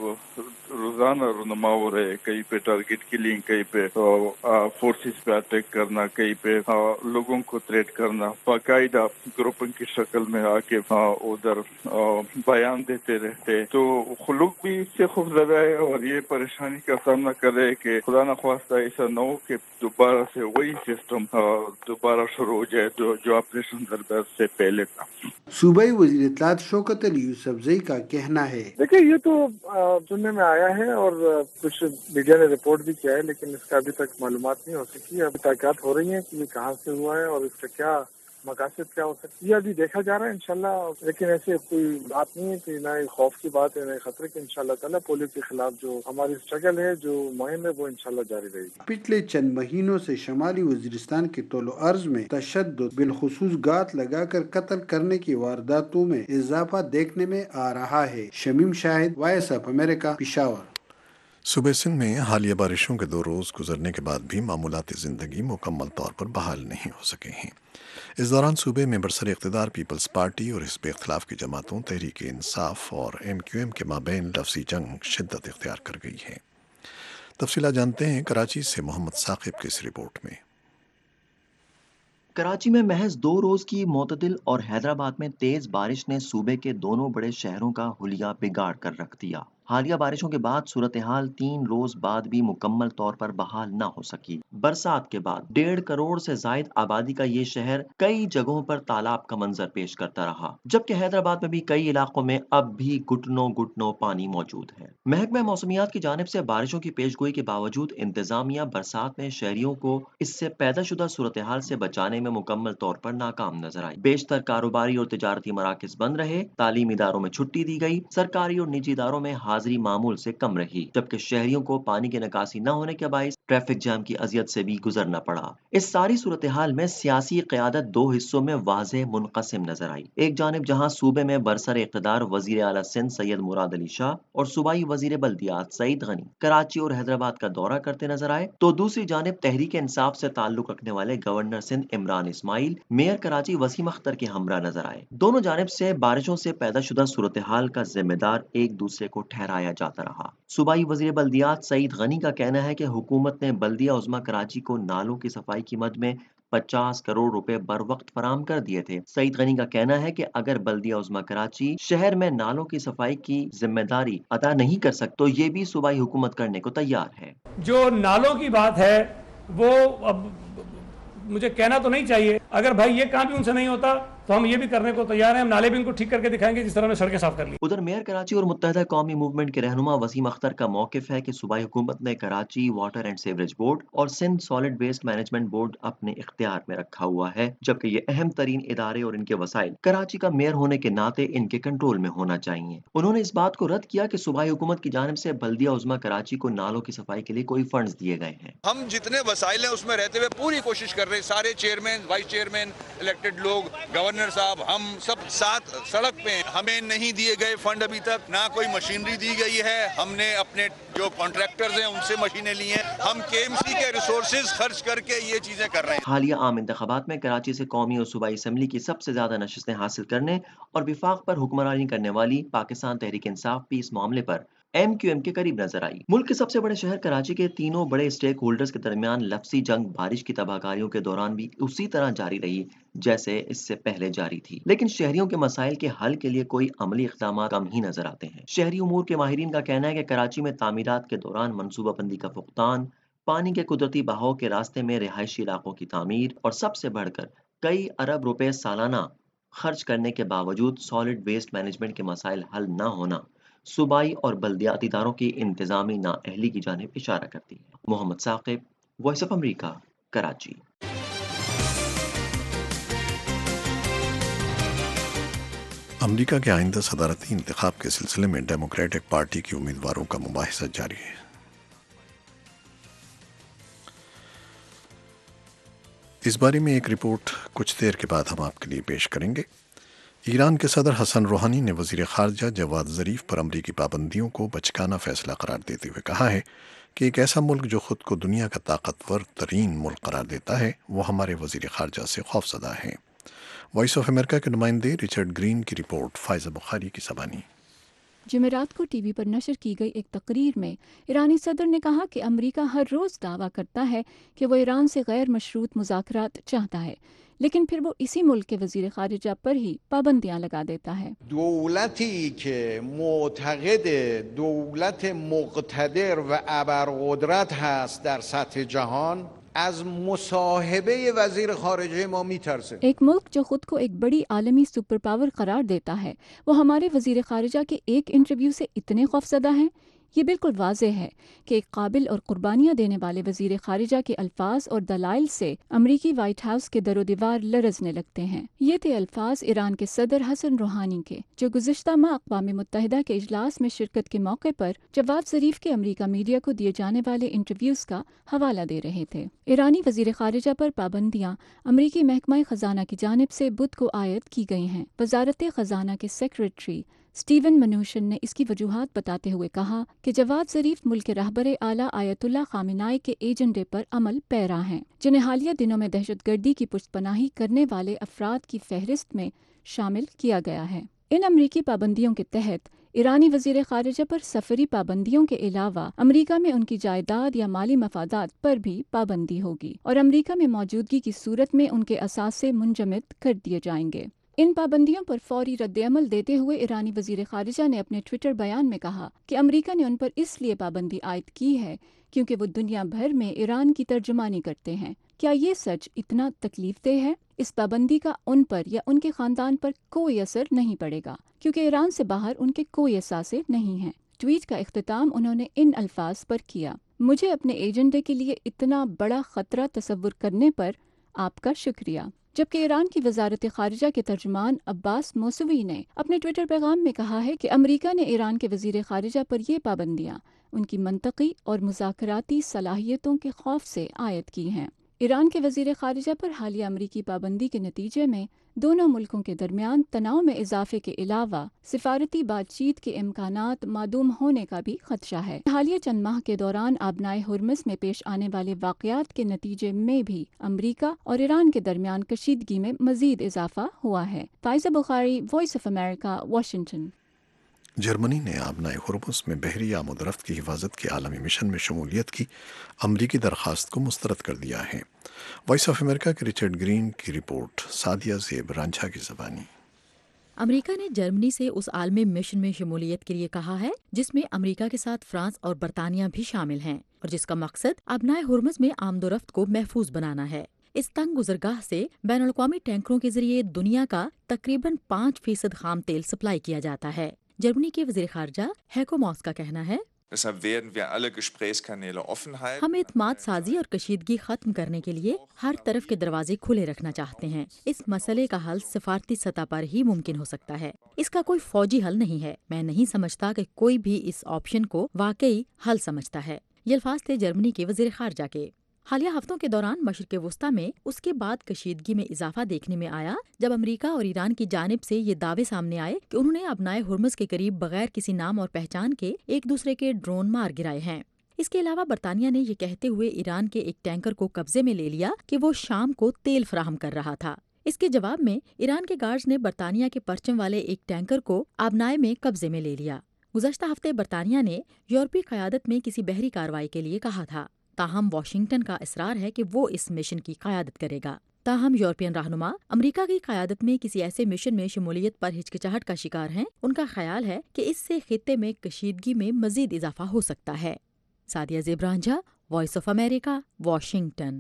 روزانہ رونما ہو رہے، کہیں پہ ٹارگٹ کلنگ، کہیں پہ فورسز پہ اٹیک کرنا، کہیں پہ لوگوں کو تھریٹ کرنا، باقاعدہ گروپنگ کی شکل میں آ کے ادھر بیان دیتے رہتے، تو لوگ بھی اس سے خوف زدہ ہے اور یہ پریشانی کا سامنا کر رہے کہ خدا نخواستہ ایسا نہ ہو کہ دوبارہ سے وہی سسٹم دوبارہ شروع ہو جائے جو آپریشن ضرورت سے پہلے تھا۔ صوبائی وزیر اطلاعات شوکت علی یوسفزئی کا کہنا ہے، دیکھیں یہ تو سننے میں آیا ہے اور کچھ میڈیا نے رپورٹ بھی کیا ہے، لیکن اس کا ابھی تک معلومات نہیں ہو سکی۔ ابھی تحقیقات ہو رہی ہیں کہ یہ کہاں سے ہوا ہے اور اس کا کیا مقاصد کیا ہو سکتی ہے، ابھی دیکھا جا رہا ہے انشاءاللہ، لیکن ایسے کوئی بات نہیں ہے کہ نہ خوف کی بات ہے نہ خطرے کی۔ انشاءاللہ تعالیٰ پولیو کے خلاف جو ہماری اسٹرگل ہے، جو مہم ہے، وہ انشاءاللہ جاری رہے گی۔ پچھلے چند مہینوں سے شمالی وزیرستان کے طول و عرض میں تشدد، بالخصوص گات لگا کر قتل کرنے کی وارداتوں میں اضافہ دیکھنے میں آ رہا ہے۔ Shamim Shahid, Voice of America, Peshawar. صوبہ سندھ میں حالیہ بارشوں کے 2 روز گزرنے کے بعد بھی معمولات زندگی مکمل طور پر بحال نہیں ہو سکے ہیں۔ اس دوران صوبے میں برسر اقتدار پیپلز پارٹی اور حزب اختلاف کی جماعتوں تحریک انصاف اور MQM کے مابین لفظی جنگ شدت اختیار کر گئی ہے۔ تفصیلات جانتے ہیں کراچی سے محمد ثاقب کی اس رپورٹ میں۔ کراچی میں محض 2 روز کی معتدل اور حیدرآباد میں تیز بارش نے صوبے کے دونوں بڑے شہروں کا حلیہ بگاڑ کر رکھ دیا۔ حالیہ بارشوں کے بعد صورتحال 3 روز بعد بھی مکمل طور پر بحال نہ ہو سکی۔ برسات کے بعد 1.5 کروڑ سے زائد آبادی کا یہ شہر کئی جگہوں پر تالاب کا منظر پیش کرتا رہا، جبکہ حیدرآباد میں بھی کئی علاقوں میں اب بھی گھٹنوں پانی موجود ہے۔ محکمہ موسمیات کی جانب سے بارشوں کی پیش گوئی کے باوجود انتظامیہ برسات میں شہریوں کو اس سے پیدا شدہ صورتحال سے بچانے میں مکمل طور پر ناکام نظر آئی۔ بیشتر کاروباری اور تجارتی مراکز بند رہے، تعلیمی اداروں میں چھٹی دی گئی، سرکاری اور نجی اداروں میں حاضری معمول سے کم رہی، جبکہ شہریوں کو پانی کی نکاسی نہ ہونے کے باعث ٹریفک جام کی اذیت سے بھی گزرنا پڑا۔ اس ساری صورتحال میں سیاسی قیادت 2 حصوں میں واضح منقسم نظر آئی۔ ایک جانب جہاں صوبے میں برسر اقتدار وزیر اعلیٰ سندھ سید مراد علی شاہ اور صوبائی وزیر بلدیات سعید غنی کراچی اور حیدرآباد کا دورہ کرتے نظر آئے، تو دوسری جانب تحریک انصاف سے تعلق رکھنے والے گورنر سندھ عمران اسماعیل میئر کراچی وسیم اختر کے ہمراہ نظر آئے۔ دونوں جانب سے بارشوں سے پیدا شدہ صورتحال کا ذمہ دار ایک دوسرے کو ٹھہرایا جاتا رہا۔ صوبائی وزیر بلدیات سعید غنی کا کہنا ہے کہ حکومت نے بلدیہ عظمیٰ کراچی کو نالوں کی صفائی کی مد میں 50 کروڑ روپے بر وقت فراہم کر دیے تھے۔ سعید غنی کا کہنا ہے کہ اگر بلدیہ عظمیٰ کراچی شہر میں نالوں کی صفائی کی ذمہ داری ادا نہیں کر سکتی تو یہ بھی صوبائی حکومت کرنے کو تیار ہے۔ جو نالوں کی بات ہے وہ اب مجھے کہنا تو نہیں چاہیے، اگر بھائی یہ کام بھی ان سے نہیں ہوتا تو ہم یہ بھی کرنے کو تیار ہیں، ہم نالے بھی ان کو ٹھیک کر کے دکھائیں گے جس طرح ہم نے سڑکیں صاف کر لی۔ ادھر میئر کراچی اور متحدہ قومی موومنٹ کے رہنما وسیم اختر کا موقف ہے کہ صوبائی حکومت نے Karachi water and sewerage board اور Sindh solid waste management board اپنے اختیار میں رکھا ہوا ہے، جبکہ یہ اہم ترین ادارے اور ان کے وسائل کراچی کا میئر ہونے کے ناطے ان کے کنٹرول میں ہونا چاہیے۔ انہوں نے اس بات کو رد کیا کہ صوبائی حکومت کی جانب سے بلدیہ عظمیٰ کراچی کو نالوں کی صفائی کے لیے کوئی فنڈز دیے گئے ہیں۔ ہم جتنے وسائل ہیں اس میں رہتے ہوئے پوری کوشش کر رہے ہیں، سارے چیئرمین وائس چیئرمین الیکٹڈ لوگ گورنر صاحب ہم سب ساتھ سڑک پہ ہیں۔ ہمیں نہیں دیے گئے فنڈ ابھی تک، نہ کوئی مشینری دی گئی ہے، ہم نے اپنے جو کانٹریکٹرز ہیں ان سے مشینیں لی ہیں، ہم KMC کے ریسورسز خرچ کر کے یہ چیزیں کر رہے ہیں۔ حالیہ عام انتخابات میں کراچی سے قومی اور صوبائی اسمبلی کی سب سے زیادہ نشستیں حاصل کرنے اور وفاق پر حکمرانی کرنے والی پاکستان تحریک انصاف بھی اس معاملے پر MQM کے قریب نظر آئی۔ ملک کے سب سے بڑے شہر کراچی کے تینوں بڑے اسٹیک ہولڈرز کے درمیان لفظی جنگ بارش کی تباہ کاریوں کے دوران بھی اسی طرح جاری رہی جیسے اس سے پہلے جاری تھی، لیکن شہریوں کے مسائل کے حل کے لیے کوئی عملی اقدامات کم ہی نظر آتے ہیں۔ شہری امور کے ماہرین کا کہنا ہے کہ کراچی میں تعمیرات کے دوران منصوبہ بندی کا فقدان، پانی کے قدرتی بہاؤ کے راستے میں رہائشی علاقوں کی تعمیر اور سب سے بڑھ کر کئی ارب روپے سالانہ خرچ کرنے کے باوجود سالڈ ویسٹ مینجمنٹ کے مسائل حل نہ ہونا صوبائی اور بلدیاتی اداروں کی انتظامی نااہلی کی جانب اشارہ کرتی ہے۔ Muhammad Saqib, Voice of America, Karachi. امریکہ کے آئندہ صدارتی انتخاب کے سلسلے میں ڈیموکریٹک پارٹی کی امیدواروں کا مباحثہ جاری ہے۔ اس بارے میں ایک رپورٹ کچھ دیر کے بعد ہم آپ کے لیے پیش کریں گے۔ ایران کے صدر حسن روحانی نے وزیر خارجہ جواد ظریف پر امریکی پابندیوں کو بچکانہ فیصلہ قرار دیتے ہوئے کہا ہے کہ ایک ایسا ملک جو خود کو دنیا کا طاقتور ترین ملک قرار دیتا ہے وہ ہمارے وزیر خارجہ سے خوفزدہ ہے۔ وائس آف امریکہ کے نمائندے رچرڈ گرین کی رپورٹ، فائزہ بخاری کی زبانی۔ جمعرات کو ٹی وی پر نشر کی گئی ایک تقریر میں ایرانی صدر نے کہا کہ امریکہ ہر روز دعویٰ کرتا ہے کہ وہ ایران سے غیر مشروط مذاکرات چاہتا ہے، لیکن پھر وہ اسی ملک کے وزیر خارجہ پر ہی پابندیاں لگا دیتا ہے۔ دولتی که معتقد دولت مقتدر و ابرقدرت هست در سطح جهان از مصاحبه وزیر خارجه ما میترسه۔ ایک ملک جو خود کو ایک بڑی عالمی سپر پاور قرار دیتا ہے وہ ہمارے وزیر خارجہ کے ایک انٹرویو سے اتنے خوفزدہ ہیں۔ یہ بالکل واضح ہے کہ ایک قابل اور قربانیاں دینے والے وزیر خارجہ کے الفاظ اور دلائل سے امریکی وائٹ ہاؤس کے در و دیوار لرزنے لگتے ہیں۔ یہ تھے الفاظ ایران کے صدر حسن روحانی کے، جو گزشتہ ماہ اقوام متحدہ کے اجلاس میں شرکت کے موقع پر جواد ظریف کے امریکہ میڈیا کو دیے جانے والے انٹرویوز کا حوالہ دے رہے تھے۔ ایرانی وزیر خارجہ پر پابندیاں امریکی محکمہ خزانہ کی جانب سے بدھ کو عائد کی گئی ہیں۔ وزارت خزانہ کے سیکریٹری اسٹیون منوشن نے اس کی وجوہات بتاتے ہوئے کہا کہ جواد ظریف ملک کے رہبر اعلیٰ آیت اللہ خامنائی کے ایجنڈے پر عمل پیرا ہیں، جنہیں حالیہ دنوں میں دہشت گردی کی پشت پناہی کرنے والے افراد کی فہرست میں شامل کیا گیا ہے۔ ان امریکی پابندیوں کے تحت ایرانی وزیر خارجہ پر سفری پابندیوں کے علاوہ امریکہ میں ان کی جائیداد یا مالی مفادات پر بھی پابندی ہوگی اور امریکہ میں موجودگی کی صورت میں ان کے اثاثے منجمد کر دیے جائیں گے۔ ان پابندیوں پر فوری رد عمل دیتے ہوئے ایرانی وزیر خارجہ نے اپنے ٹویٹر بیان میں کہا کہ امریکہ نے ان پر اس لیے پابندی عائد کی ہے کیونکہ وہ دنیا بھر میں ایران کی ترجمانی کرتے ہیں۔ کیا یہ سچ اتنا تکلیف دہ ہے؟ اس پابندی کا ان پر یا ان کے خاندان پر کوئی اثر نہیں پڑے گا کیونکہ ایران سے باہر ان کے کوئی اثاثے نہیں ہیں۔ ٹویٹ کا اختتام انہوں نے ان الفاظ پر کیا: مجھے اپنے ایجنڈے کے لیے اتنا بڑا خطرہ تصور کرنے پر آپ کا شکریہ۔ جبکہ ایران کی وزارت خارجہ کے ترجمان عباس موسوی نے اپنے ٹویٹر پیغام میں کہا ہے کہ امریکہ نے ایران کے وزیر خارجہ پر یہ پابندیاں ان کی منطقی اور مذاکراتی صلاحیتوں کے خوف سے عائد کی ہیں۔ ایران کے وزیر خارجہ پر حالیہ امریکی پابندی کے نتیجے میں دونوں ملکوں کے درمیان تناؤ میں اضافے کے علاوہ سفارتی بات چیت کے امکانات معدوم ہونے کا بھی خدشہ ہے۔ حالیہ چند ماہ کے دوران آبنائے ہرمز میں پیش آنے والے واقعات کے نتیجے میں بھی امریکہ اور ایران کے درمیان کشیدگی میں مزید اضافہ ہوا ہے۔ Faiza Bukhari, Voice of America, Washington. جرمنی نے آبنائے ہرمز میں بحری آمد و رفت کی حفاظت کے عالمی مشن میں شمولیت کی امریکی درخواست کو مسترد کر دیا ہے۔ وائس آف امریکہ کے رچرڈ گرین کی رپورٹ، سعدیہ زیب رانجھا کی زبانی۔ امریکہ نے جرمنی سے اس عالمی مشن میں شمولیت کے لیے کہا ہے جس میں امریکہ کے ساتھ فرانس اور برطانیہ بھی شامل ہیں اور جس کا مقصد آبنائے ہرمز میں آمد و رفت کو محفوظ بنانا ہے۔ اس تنگ گزرگاہ سے بین الاقوامی ٹینکروں کے ذریعے دنیا کا تقریباً 5% خام تیل سپلائی کیا جاتا ہے۔ جرمنی کے وزیر خارجہ ہیکو ماس کا کہنا ہے، ہم اعتماد سازی اور کشیدگی ختم کرنے کے لیے ہر طرف کے دروازے کھلے رکھنا چاہتے ہیں۔ اس مسئلے کا حل سفارتی سطح پر ہی ممکن ہو سکتا ہے، اس کا کوئی فوجی حل نہیں ہے۔ میں نہیں سمجھتا کہ کوئی بھی اس آپشن کو واقعی حل سمجھتا ہے۔ یہ الفاظ تھے جرمنی کے وزیر خارجہ کے۔ حالیہ ہفتوں کے دوران مشرق وسطیٰ میں اس کے بعد کشیدگی میں اضافہ دیکھنے میں آیا جب امریکہ اور ایران کی جانب سے یہ دعوے سامنے آئے کہ انہوں نے آبنائے ہرمز کے قریب بغیر کسی نام اور پہچان کے ایک دوسرے کے ڈرون مار گرائے ہیں۔ اس کے علاوہ برطانیہ نے یہ کہتے ہوئے ایران کے ایک ٹینکر کو قبضے میں لے لیا کہ وہ شام کو تیل فراہم کر رہا تھا۔ اس کے جواب میں ایران کے گارڈز نے برطانیہ کے پرچم والے ایک ٹینکر کو آبنائے میں قبضے میں لے لیا۔ گزشتہ ہفتے برطانیہ نے یورپی قیادت میں کسی بحری کارروائی کے لیے کہا تھا، تاہم واشنگٹن کا اصرار ہے کہ وہ اس مشن کی قیادت کرے گا۔ تاہم یورپین رہنما امریکہ کی قیادت میں کسی ایسے مشن میں شمولیت پر ہچکچاہٹ کا شکار ہیں۔ ان کا خیال ہے کہ اس سے خطے میں کشیدگی میں مزید اضافہ ہو سکتا ہے۔ Sadia Zeb Ranjha, Voice of America, Washington.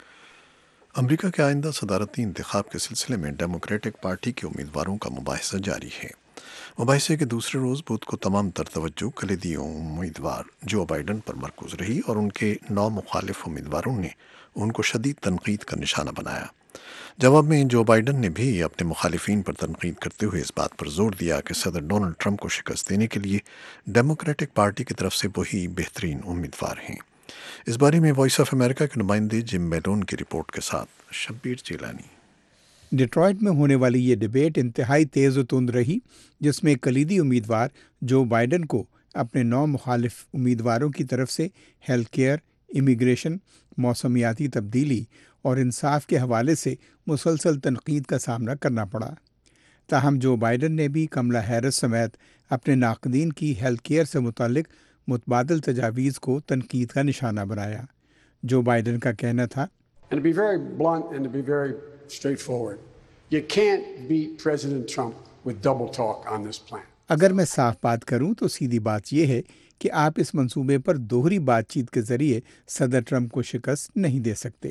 امریکہ کے آئندہ صدارتی انتخاب کے سلسلے میں ڈیموکریٹک پارٹی کے امیدواروں کا مباحثہ جاری ہے۔ مباحثے کے دوسرے روز بدھ کو تمام تر توجہ کلیدی امیدوار جو بائیڈن پر مرکوز رہی اور ان کے 9 مخالف امیدواروں نے ان کو شدید تنقید کا نشانہ بنایا۔ جواب میں جو بائیڈن نے بھی اپنے مخالفین پر تنقید کرتے ہوئے اس بات پر زور دیا کہ صدر ڈونلڈ ٹرمپ کو شکست دینے کے لیے ڈیموکریٹک پارٹی کی طرف سے وہی بہترین امیدوار ہیں۔ اس بارے میں وائس آف امریکہ کے نمائندے جم میلون کی رپورٹ کے ساتھ شبیر جیلانی۔ ڈیٹرائٹ میں ہونے والی یہ ڈیبیٹ انتہائی تیز و تند رہی، جس میں کلیدی امیدوار جو بائیڈن کو اپنے 9 مخالف امیدواروں کی طرف سے ہیلتھ کیئر، امیگریشن، موسمیاتی تبدیلی اور انصاف کے حوالے سے مسلسل تنقید کا سامنا کرنا پڑا۔ تاہم جو بائیڈن نے بھی کملا ہیرس سمیت اپنے ناقدین کی ہیلتھ کیئر سے متعلق متبادل تجاویز کو تنقید کا نشانہ بنایا۔ جو بائیڈن کا کہنا تھا، And to be very blunt and to be very straightforward, you can't beat President Trump with double talk on this plan. اگر میں صاف بات کروں تو سیدھی بات یہ ہے کہ آپ اس منصوبے پر دوہری بات چیت کے ذریعے صدر ٹرمپ کو شکست نہیں دے سکتے۔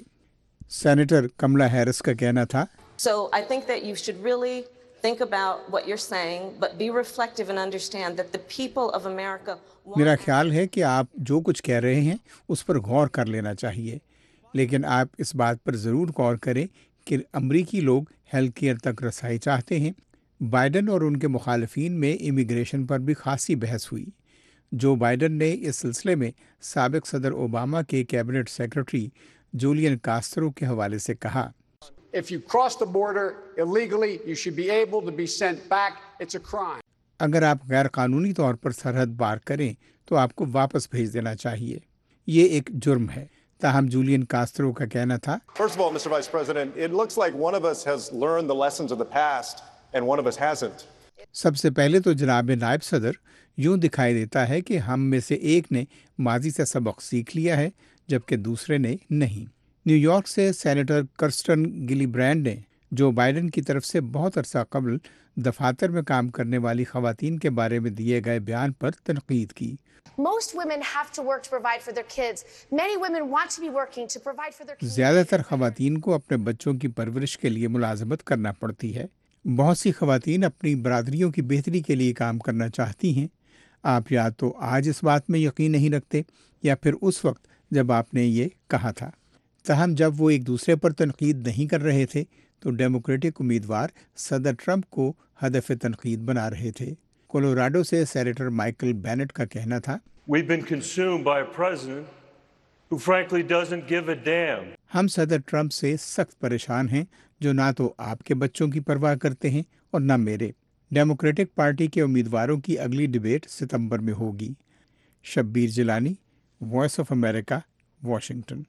سینیٹر کملا ہیرس کا کہنا تھا، So I think that you should really think about what you're saying, but be reflective and understand that the people of America میرا خیال ہے کہ آپ جو کچھ کہہ رہے ہیں اس پر غور کر لینا چاہیے، لیکن آپ اس بات پر ضرور غور کریں کہ امریکی لوگ ہیلتھ کیئر تک رسائی چاہتے ہیں۔ بائیڈن اور ان کے مخالفین میں امیگریشن پر بھی خاصی بحث ہوئی۔ جو بائیڈن نے اس سلسلے میں سابق صدر اوباما کے کیبنٹ سیکرٹری جولین کاسترو کے حوالے سے کہا، If you cross the border illegally, you should be able to be sent back. It's a crime. اگر آپ غیر قانونی طور پر سرحد پار کریں تو آپ کو واپس بھیج دینا چاہیے، یہ ایک جرم ہے۔ تاہم جولین کاسترو کا کہنا تھا، First of all, Mr. Vice President, it looks like one of us has learned the lessons of the past and one of us hasn't. سب سے پہلے تو جناب نائب صدر، یوں دکھائی دیتا ہے کہ ہم میں سے ایک نے ماضی سے سبق سیکھ لیا ہے جبکہ دوسرے نے نہیں۔ نیو یارک سے سینیٹر کرسٹن گلی برینڈ نے جو بائیڈن کی طرف سے بہت عرصہ قبل دفاتر میں کام کرنے والی خواتین کے بارے میں دیے گئے بیان پر تنقید کی۔ Most women have to work to provide for their kids. Many women want to be working to provide for their kids. زیادہ تر خواتین کو اپنے بچوں کی پرورش کے لیے ملازمت کرنا پڑتی ہے۔ بہت سی خواتین اپنی برادریوں کی بہتری کے لیے کام کرنا چاہتی ہیں۔ آپ یا تو آج اس بات میں یقین نہیں رکھتے یا پھر اس وقت جب آپ نے یہ کہا تھا۔ تاہم جب وہ ایک دوسرے پر تنقید نہیں کر رہے تھے تو ڈیموکریٹک امیدوار صدر ٹرمپ کو ہدف تنقید بنا رہے تھے۔ کولوراڈو سے سینیٹر مائیکل بینٹ کا کہنا تھا، We've been consumed by a president who frankly doesn't give a damn. ہم صدر ٹرمپ سے سخت پریشان ہیں جو نہ تو آپ کے بچوں کی پرواہ کرتے ہیں اور نہ میرے۔ ڈیموکریٹک پارٹی کے امیدواروں کی اگلی ڈیبیٹ ستمبر میں ہوگی۔ Shabbir Jilani, Voice of America, Washington.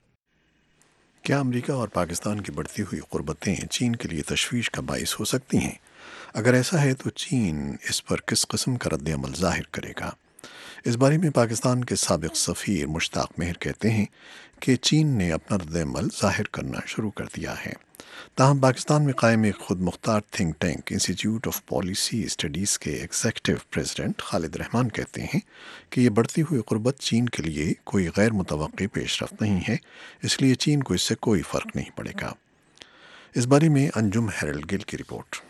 کیا امریکہ اور پاکستان کی بڑھتی ہوئی قربتیں چین کے لیے تشویش کا باعث ہو سکتی ہیں؟ اگر ایسا ہے تو چین اس پر کس قسم کا رد عمل ظاہر کرے گا؟ اس بارے میں پاکستان کے سابق سفیر مشتاق مہر کہتے ہیں کہ چین نے اپنا رد عمل ظاہر کرنا شروع کر دیا ہے۔ تاہم پاکستان میں قائم ایک خود مختار think tank Institute of Policy Studies کے ایگزیکٹو پریزیڈنٹ خالد رحمان کہتے ہیں کہ یہ بڑھتی ہوئی قربت چین کے لیے کوئی غیر متوقع پیش رفت نہیں ہے، اس لیے چین کو اس سے کوئی فرق نہیں پڑے گا۔ اس بارے میں انجم ہیرلڈ گل کی رپورٹ۔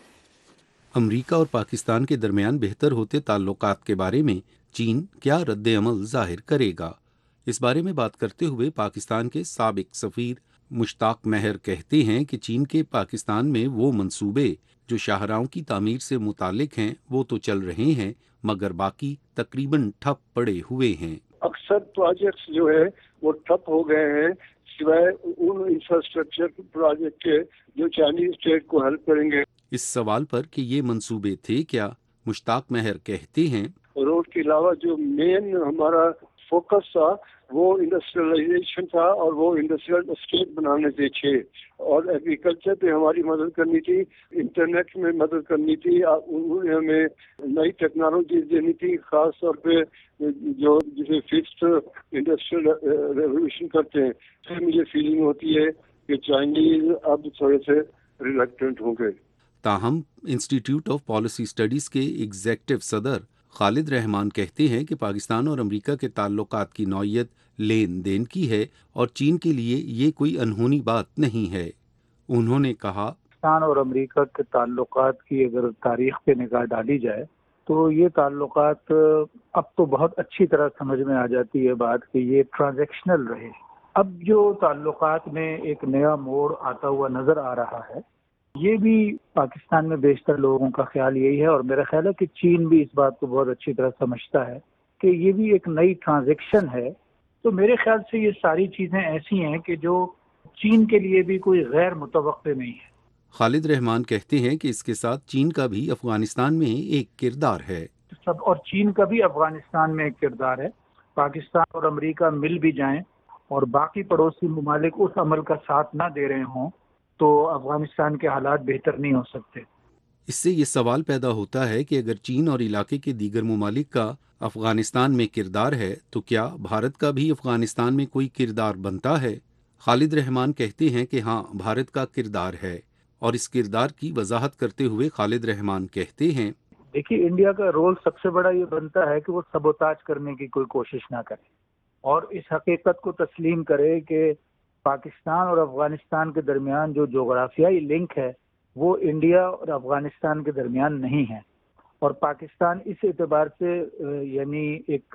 امریکہ اور پاکستان کے درمیان بہتر ہوتے تعلقات کے بارے میں چین کیا رد عمل ظاہر کرے گا؟ اس بارے میں بات کرتے ہوئے پاکستان کے سابق سفیر مشتاق مہر کہتے ہیں کہ چین کے پاکستان میں وہ منصوبے جو شاہراہوں کی تعمیر سے متعلق ہیں وہ تو چل رہے ہیں، مگر باقی تقریباً ٹھپ پڑے ہوئے ہیں۔ اکثر پروجیکٹس جو ہے وہ ٹھپ ہو گئے ہیں، سوائے ان انفراسٹرکچر پروجیکٹ کے جو چائنیز اسٹیٹ کو ہیلپ کریں گے۔ اس سوال پر کہ یہ منصوبے تھے کیا، مشتاق مہر کہتے ہیں، روڈ کے علاوہ جو مین ہمارا فوکس تھا وہ انڈسٹریلائزیشن تھا اور وہ انڈسٹریل اسٹیٹ بنانے تھے، اور ایگریکلچر پہ ہماری مدد کرنی تھی، انٹرنیٹ میں مدد کرنی تھی، انہوں نے ہمیں نئی ٹیکنالوجی دینی تھی، خاص طور پہ جو جسے ففتھ انڈسٹریل ریولیوشن کرتے ہیں۔ پھر مجھے فیلنگ ہوتی ہے کہ چائنیز اب تھوڑے سے ریلیکٹنٹ ہوں گے۔ تاہم انسٹیٹیوٹ آف پالیسی اسٹڈیز کے ایگزیکٹو صدر خالد رحمان کہتے ہیں کہ پاکستان اور امریکہ کے تعلقات کی نوعیت لین دین کی ہے اور چین کے لیے یہ کوئی انہونی بات نہیں ہے۔ انہوں نے کہا، پاکستان اور امریکہ کے تعلقات کی اگر تاریخ پہ نگاہ ڈالی جائے تو یہ تعلقات اب تو بہت اچھی طرح سمجھ میں آ جاتی ہے بات کہ یہ ٹرانزیکشنل رہے۔ اب جو تعلقات میں ایک نیا موڑ آتا ہوا نظر آ رہا ہے، یہ بھی پاکستان میں بیشتر لوگوں کا خیال یہی ہے، اور میرا خیال ہے کہ چین بھی اس بات کو بہت اچھی طرح سمجھتا ہے کہ یہ بھی ایک نئی ٹرانزیکشن ہے۔ تو میرے خیال سے یہ ساری چیزیں ایسی ہیں کہ جو چین کے لیے بھی کوئی غیر متوقع نہیں ہے۔ خالد رحمان کہتے ہیں کہ اس کے ساتھ چین کا بھی افغانستان میں ایک کردار ہے۔ اور چین کا بھی افغانستان میں ایک کردار ہے۔ پاکستان اور امریکہ مل بھی جائیں اور باقی پڑوسی ممالک اس عمل کا ساتھ نہ دے رہے ہوں تو افغانستان کے حالات بہتر نہیں ہو سکتے۔ اس سے یہ سوال پیدا ہوتا ہے کہ اگر چین اور علاقے کے دیگر ممالک کا افغانستان میں کردار ہے تو کیا بھارت کا بھی افغانستان میں کوئی کردار بنتا ہے؟ خالد رحمان کہتے ہیں کہ ہاں، بھارت کا کردار ہے، اور اس کردار کی وضاحت کرتے ہوئے خالد رحمان کہتے ہیں، دیکھیے انڈیا کا رول سب سے بڑا یہ بنتا ہے کہ وہ سبوتاج کرنے کی کوئی کوشش نہ کرے اور اس حقیقت کو تسلیم کرے کہ پاکستان اور افغانستان کے درمیان جو جغرافیائی لنک ہے وہ انڈیا اور افغانستان کے درمیان نہیں ہے، اور پاکستان اس اعتبار سے یعنی ایک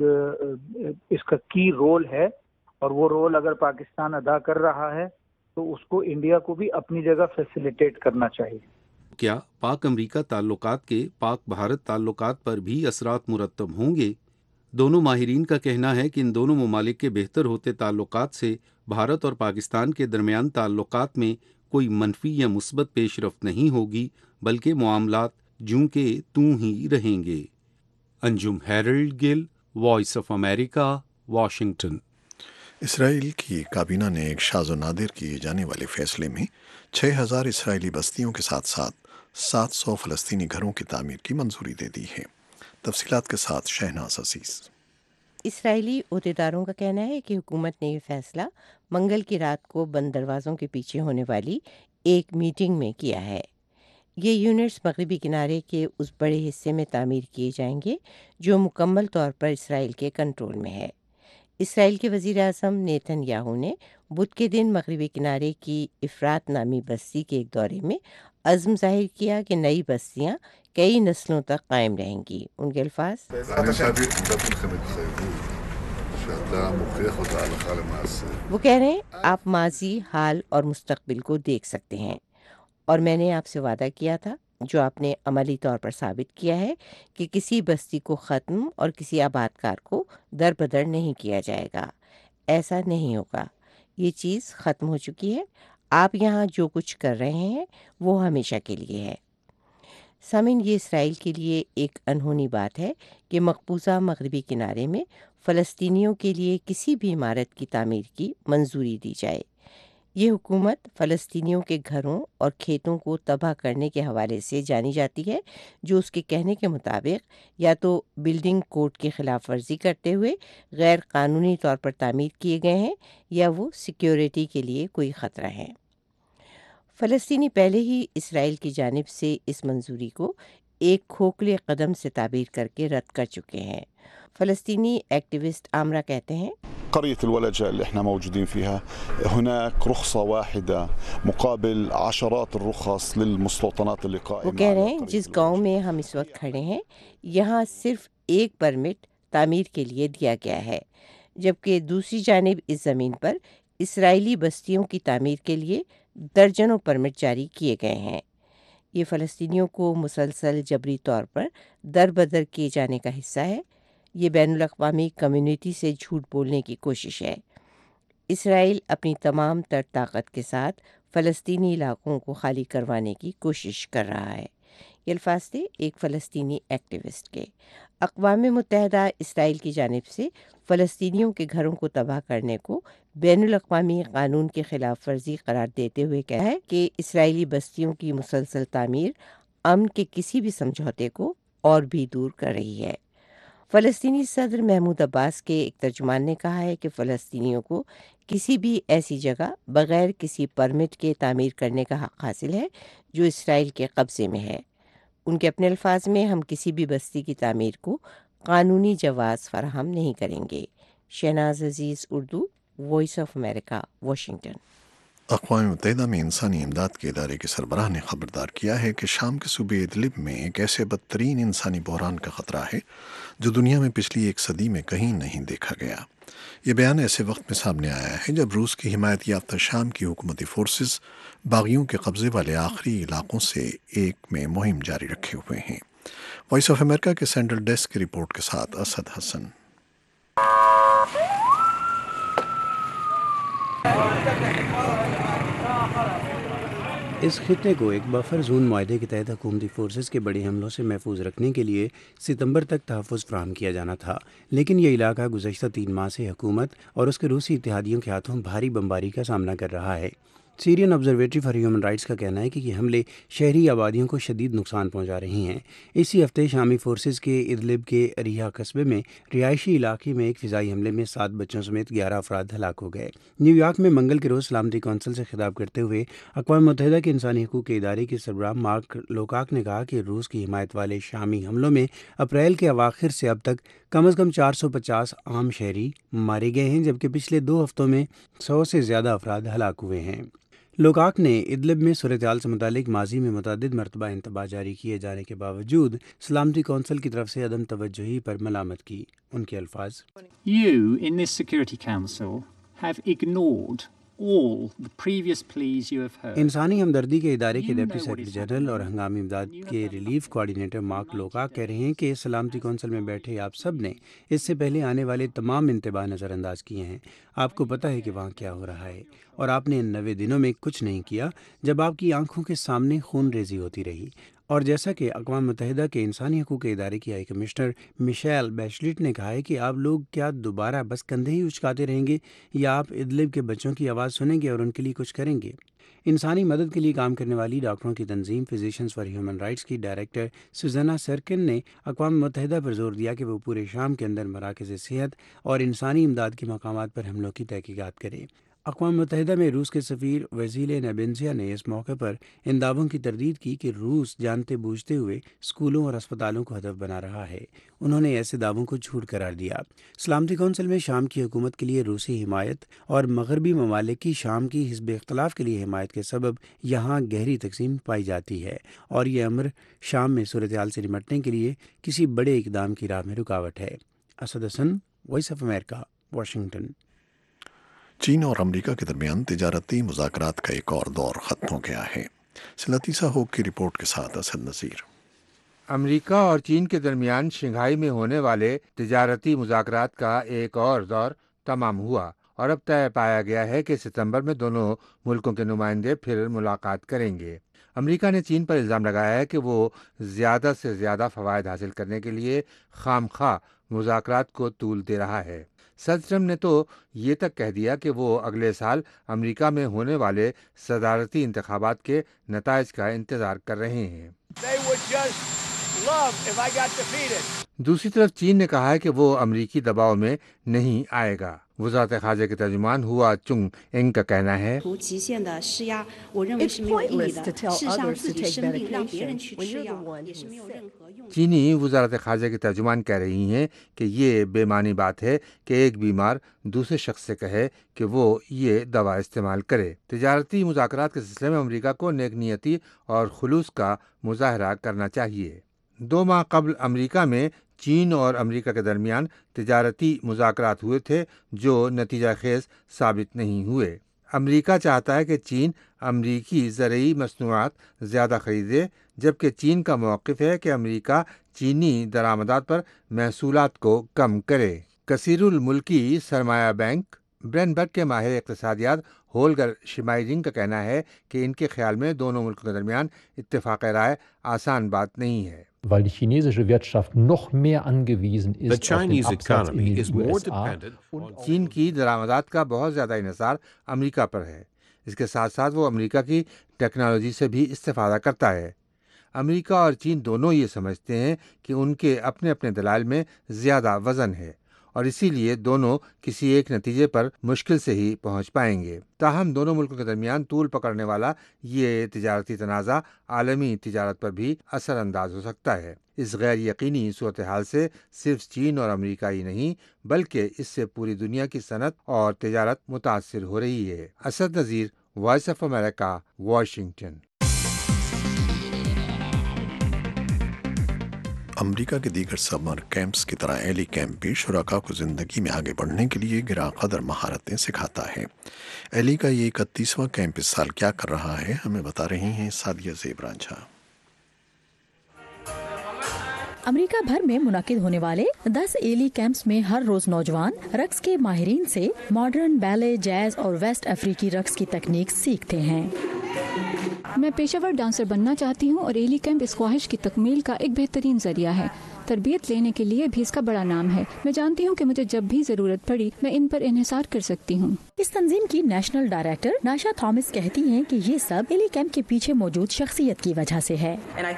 اس کا کی رول ہے، اور وہ رول اگر پاکستان ادا کر رہا ہے تو اس کو انڈیا کو بھی اپنی جگہ فیسیلیٹیٹ کرنا چاہیے۔ کیا پاک امریکہ تعلقات کے پاک بھارت تعلقات پر بھی اثرات مرتب ہوں گے؟ دونوں ماہرین کا کہنا ہے کہ ان دونوں ممالک کے بہتر ہوتے تعلقات سے بھارت اور پاکستان کے درمیان تعلقات میں کوئی منفی یا مثبت پیش رفت نہیں ہوگی، بلکہ معاملات جوں کے توں ہی رہیں گے۔ Anjum Harold Gill, Voice of America, Washington. اسرائیل کی کابینہ نے ایک شاذ و نادر کیے جانے والے فیصلے میں 6000 اسرائیلی بستیوں کے ساتھ ساتھ 700 فلسطینی گھروں کی تعمیر کی منظوری دے دی ہے۔ تفصیلات کے ساتھ شہناز عزیز۔ اسرائیلی عہدیداروں کا کہنا ہے کہ حکومت نے یہ فیصلہ منگل کی رات کو بند دروازوں کے پیچھے ہونے والی ایک میٹنگ میں کیا ہے۔ یہ یونٹس مغربی کنارے کے اس بڑے حصے میں تعمیر کیے جائیں گے جو مکمل طور پر اسرائیل کے کنٹرول میں ہے۔ اسرائیل کے وزیر اعظم نیتن یاہو نے بدھ کے دن مغربی کنارے کی افرات نامی بستی کے ایک دورے میں عزم ظاہر کیا کہ نئی بستیاں کئی نسلوں تک قائم رہیں گی۔ ان کے الفاظ، وہ کہہ رہے ہیں آپ ماضی، حال اور مستقبل کو دیکھ سکتے ہیں، اور میں نے آپ سے وعدہ کیا تھا جو آپ نے عملی طور پر ثابت کیا ہے کہ کسی بستی کو ختم اور کسی آباد کار کو در بدر نہیں کیا جائے گا۔ ایسا نہیں ہوگا، یہ چیز ختم ہو چکی ہے۔ آپ یہاں جو کچھ کر رہے ہیں وہ ہمیشہ کے لیے ہے۔ سامعین، یہ اسرائیل کے لیے ایک انہونی بات ہے کہ مقبوضہ مغربی کنارے میں فلسطینیوں کے لیے کسی بھی عمارت کی تعمیر کی منظوری دی جائے۔ یہ حکومت فلسطینیوں کے گھروں اور کھیتوں کو تباہ کرنے کے حوالے سے جانی جاتی ہے، جو اس کے کہنے کے مطابق یا تو بلڈنگ کوڈ کی خلاف ورزی کرتے ہوئے غیر قانونی طور پر تعمیر کیے گئے ہیں یا وہ سیکیورٹی کے لیے کوئی خطرہ ہیں۔ فلسطینی پہلے ہی اسرائیل کی جانب سے اس منظوری کو ایک کھوکھلے قدم سے تعبیر کر کے رد کر چکے ہیں۔ فلسطینی ایکٹیوسٹ آمرا کہتے ہیں، قرية الولجة اللي احنا موجودين فيها هناك رخصة واحدة مقابل عشرات الرخص للمستوطنات اللي قائمة۔ وہ کہہ رہے ہیں جس گاؤں میں ہم اس وقت کھڑے ہیں یہاں صرف ایک پرمٹ تعمیر کے لیے دیا گیا ہے، جبکہ دوسری جانب اس زمین پر اسرائیلی بستیوں کی تعمیر کے لیے درجنوں پرمٹ جاری کیے گئے ہیں۔ یہ فلسطینیوں کو مسلسل جبری طور پر در بدر کیے جانے کا حصہ ہے۔ یہ بین الاقوامی کمیونٹی سے جھوٹ بولنے کی کوشش ہے۔ اسرائیل اپنی تمام تر طاقت کے ساتھ فلسطینی علاقوں کو خالی کروانے کی کوشش کر رہا ہے۔ یہ الفاظ تھے ایک فلسطینی ایکٹیوسٹ کے۔ اقوام متحدہ اسرائیل کی جانب سے فلسطینیوں کے گھروں کو تباہ کرنے کو بین الاقوامی قانون کی خلاف ورزی قرار دیتے ہوئے کہا ہے کہ اسرائیلی بستیوں کی مسلسل تعمیر امن کے کسی بھی سمجھوتے کو اور بھی دور کر رہی ہے۔ فلسطینی صدر محمود عباس کے ایک ترجمان نے کہا ہے کہ فلسطینیوں کو کسی بھی ایسی جگہ بغیر کسی پرمٹ کے تعمیر کرنے کا حق حاصل ہے جو اسرائیل کے قبضے میں ہے۔ ان کے اپنے الفاظ میں، ہم کسی بھی بستی کی تعمیر کو قانونی جواز فراہم نہیں کریں گے۔ Shahnaz Aziz, Urdu, Voice of America, Washington. اقوام متحدہ میں انسانی امداد کے ادارے کے سربراہ نے خبردار کیا ہے کہ شام کے صوبے ادلب میں ایک ایسے بدترین انسانی بحران کا خطرہ ہے جو دنیا میں پچھلی ایک صدی میں کہیں نہیں دیکھا گیا۔ یہ بیان ایسے وقت میں سامنے آیا ہے جب روس کی حمایت یافتہ شام کی حکومتی فورسز باغیوں کے قبضے والے آخری علاقوں سے ایک میں مہم جاری رکھے ہوئے ہیں۔ وائس آف امریکہ کے سینٹرل ڈیسک کی رپورٹ کے ساتھ اسد حسن۔ اس خطے کو ایک بفر زون معاہدے کے تحت حکومتی فورسز کے بڑے حملوں سے محفوظ رکھنے کے لیے ستمبر تک تحفظ فراہم کیا جانا تھا، لیکن یہ علاقہ گزشتہ 3 ماہ سے حکومت اور اس کے روسی اتحادیوں کے ہاتھوں بھاری بمباری کا سامنا کر رہا ہے۔ Syrian Observatory for Human Rights کا کہنا ہے کہ یہ حملے شہری آبادیوں کو شدید نقصان پہنچا رہے ہیں۔ اسی ہفتے شامی فورسز کے ادلب کے اریحا قصبے میں رہائشی علاقے میں ایک فضائی حملے میں 7 بچوں سمیت 11 افراد ہلاک ہو گئے۔ نیو یارک میں منگل کے روز سلامتی کونسل سے خطاب کرتے ہوئے اقوام متحدہ کے انسانی حقوق کے ادارے کے سربراہ مارک لوکاک نے کہا کہ روس کی حمایت والے شامی حملوں میں اپریل کے اواخر سے اب تک کم از کم 450 عام شہری مارے گئے ہیں، جبکہ پچھلے 2 ہفتوں میں 100 سے زیادہ افراد ہلاک ہوئے ہیں۔ لوکاک نے ادلب میں صورتحال سے متعلق ماضی میں متعدد مرتبہ انتباہ جاری کیے جانے کے باوجود سلامتی کونسل کی طرف سے عدم توجہی پر ملامت کی۔ ان کے الفاظ، You in this Security Council have ignored all the previous pleas you have heard. انسانی ہمدردی کے ادارے کے ڈپٹی سیکرٹری جنرل اور ہنگامی امداد کے ریلیف کوارڈینیٹر مارک لوکاک کہہ رہے ہیں کہ سلامتی کونسل میں بیٹھے آپ سب نے اس سے پہلے آنے والے تمام انتباہ نظر انداز کیے ہیں۔ آپ کو پتہ ہے کہ وہاں کیا ہو رہا ہے، اور آپ نے ان 90 دنوں میں کچھ نہیں کیا جب آپ کی آنکھوں کے سامنے خون ریزی ہوتی رہی۔ اور جیسا کہ اقوام متحدہ کے انسانی حقوق کے ادارے کی ہائی کمشنر میشیل بیچلیٹ نے کہا ہے کہ آپ لوگ کیا دوبارہ بس کندھے ہی اچکاتے رہیں گے یا آپ ادلب کے بچوں کی آواز سنیں گے اور ان کے لیے کچھ کریں گے؟ انسانی مدد کے لیے کام کرنے والی ڈاکٹروں کی تنظیم فزیشنز فار ہیومن رائٹس کی ڈائریکٹر سوزانا سرکن نے اقوام متحدہ پر زور دیا کہ وہ پورے شام کے اندر مراکز صحت اور انسانی امداد کے مقامات پر حملوں کی تحقیقات کرے۔ اقوام متحدہ میں روس کے سفیر وزیل نیبنزیا نے اس موقع پر ان دعووں کی تردید کی کہ روس جانتے بوجھتے ہوئے اسکولوں اور اسپتالوں کو ہدف بنا رہا ہے۔ انہوں نے ایسے دعووں کو جھوٹ قرار دیا۔ سلامتی کونسل میں شام کی حکومت کے لیے روسی حمایت اور مغربی ممالک کی شام کی حزب اختلاف کے لیے حمایت کے سبب یہاں گہری تقسیم پائی جاتی ہے، اور یہ امر شام میں صورتحال سے نمٹنے کے لیے کسی بڑے اقدام کی راہ میں رکاوٹ ہے۔ Asad Hasan, Voice of America, Washington. چین اور امریکہ کے درمیان تجارتی مذاکرات کا ایک اور دور ختم ہو گیا ہے۔ لطیفہ ہوگ کی رپورٹ کے ساتھ اسد نذیر۔ امریکہ اور چین کے درمیان شنگھائی میں ہونے والے تجارتی مذاکرات کا ایک اور دور تمام ہوا، اور اب طے پایا گیا ہے کہ ستمبر میں دونوں ملکوں کے نمائندے پھر ملاقات کریں گے۔ امریکہ نے چین پر الزام لگایا ہے کہ وہ زیادہ سے زیادہ فوائد حاصل کرنے کے لیے خام خواہ مذاکرات کو طول دے رہا ہے۔ صدر ٹرمپ نے تو یہ تک کہہ دیا کہ وہ اگلے سال امریکہ میں ہونے والے صدارتی انتخابات کے نتائج کا انتظار کر رہے ہیں۔ دوسری طرف چین نے کہا ہے کہ وہ امریکی دباؤ میں نہیں آئے گا۔ وزارت خارجہ کے ترجمان ہوا چنگ انگ کا کہنا ہے چینی وزارت خارجہ کی ترجمان کہہ رہی ہیں کہ یہ بے معنی بات ہے کہ ایک بیمار دوسرے شخص سے کہے کہ وہ یہ دوا استعمال کرے۔ تجارتی مذاکرات کے سلسلے میں امریکہ کو نیک نیتی اور خلوص کا مظاہرہ کرنا چاہیے۔ 2 ماہ قبل امریکہ میں چین اور امریکہ کے درمیان تجارتی مذاکرات ہوئے تھے جو نتیجہ خیز ثابت نہیں ہوئے۔ امریکہ چاہتا ہے کہ چین امریکی زرعی مصنوعات زیادہ خریدے، جبکہ چین کا موقف ہے کہ امریکہ چینی درآمدات پر محصولات کو کم کرے۔ کثیر الملکی سرمایہ بینک برینبرگ کے ماہر اقتصادیات ہولگر شمائرنگ کا کہنا ہے کہ ان کے خیال میں دونوں ملکوں کے درمیان اتفاق رائے آسان بات نہیں ہے۔ Weil die chinesische Wirtschaft noch mehr angewiesen ist auf den Absatz in den USA. چین کی درآمدات کا بہت زیادہ انحصار امریکہ پر ہے۔ اس کے ساتھ ساتھ وہ امریکہ کی ٹیکنالوجی سے بھی استفادہ کرتا ہے۔ امریکہ اور چین دونوں یہ سمجھتے ہیں کہ ان کے اپنے اپنے دلائل میں زیادہ وزن ہے، اور اسی لیے دونوں کسی ایک نتیجے پر مشکل سے ہی پہنچ پائیں گے۔ تاہم دونوں ملکوں کے درمیان طول پکڑنے والا یہ تجارتی تنازع عالمی تجارت پر بھی اثر انداز ہو سکتا ہے۔ اس غیر یقینی صورتحال سے صرف چین اور امریکہ ہی نہیں بلکہ اس سے پوری دنیا کی صنعت اور تجارت متاثر ہو رہی ہے۔ Asad Nazir, Voice of America, Washington. امریکہ کے دیگر سمر کیمپس کی طرح ایلی کیمپ بھی شرکاء کو زندگی میں آگے بڑھنے کے لیے گراں قدر مہارتیں سکھاتا ہے۔ ایلی کا یہ 31واں کیمپ اس سال کیا کر رہا ہے، ہمیں بتا رہی ہیں سادیہ زیب رانجھا۔ امریکہ بھر میں منعقد ہونے والے 10 ایلی کیمپس میں ہر روز نوجوان رقص کے ماہرین سے ماڈرن، بیلے، جیز اور ویسٹ افریقی رقص کی تکنیک سیکھتے ہیں۔ میں پیشہ ور ڈانسر بننا چاہتی ہوں اور ایلی کیمپ اس خواہش کی تکمیل کا ایک بہترین ذریعہ ہے۔ تربیت لینے کے لیے بھی اس کا بڑا نام ہے۔ میں جانتی ہوں کہ مجھے جب بھی ضرورت پڑی میں ان پر انحصار کر سکتی ہوں۔ اس تنظیم کی نیشنل ڈائریکٹر ناشا تھامس کہتی ہیں کہ یہ سب ایلی کیمپ کے پیچھے موجود شخصیت کی وجہ سے ہے۔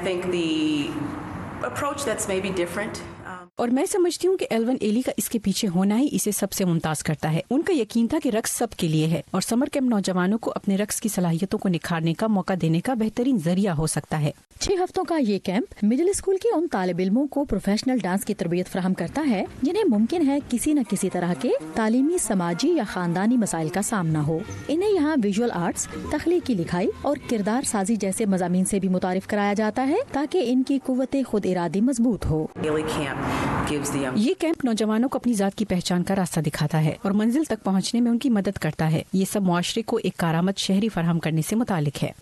اور میں سمجھتی ہوں کہ ایلون ایلی کا اس کے پیچھے ہونا ہی اسے سب سے ممتاز کرتا ہے۔ ان کا یقین تھا کہ رقص سب کے لیے ہے اور سمر کیمپ نوجوانوں کو اپنے رقص کی صلاحیتوں کو نکھارنے کا موقع دینے کا بہترین ذریعہ ہو سکتا ہے۔ 6 ہفتوں کا یہ کیمپ مڈل اسکول کے ان طالب علموں کو پروفیشنل ڈانس کی تربیت فراہم کرتا ہے جنہیں ممکن ہے کسی نہ کسی طرح کے تعلیمی، سماجی یا خاندانی مسائل کا سامنا ہو۔ انہیں یہاں ویژول آرٹس، تخلیقی لکھائی اور کردار سازی جیسے مضامین سے بھی متعارف کرایا جاتا ہے تاکہ ان کی قوت خود ارادی مضبوط ہو۔ یہ کیمپ نوجوانوں کو اپنی ذات کی پہچان کا راستہ دکھاتا ہے اور منزل تک پہنچنے میں ان کی مدد کرتا ہے۔ یہ سب معاشرے کو ایک کارآمد شہری فراہم کرنے سے متعلق ہے۔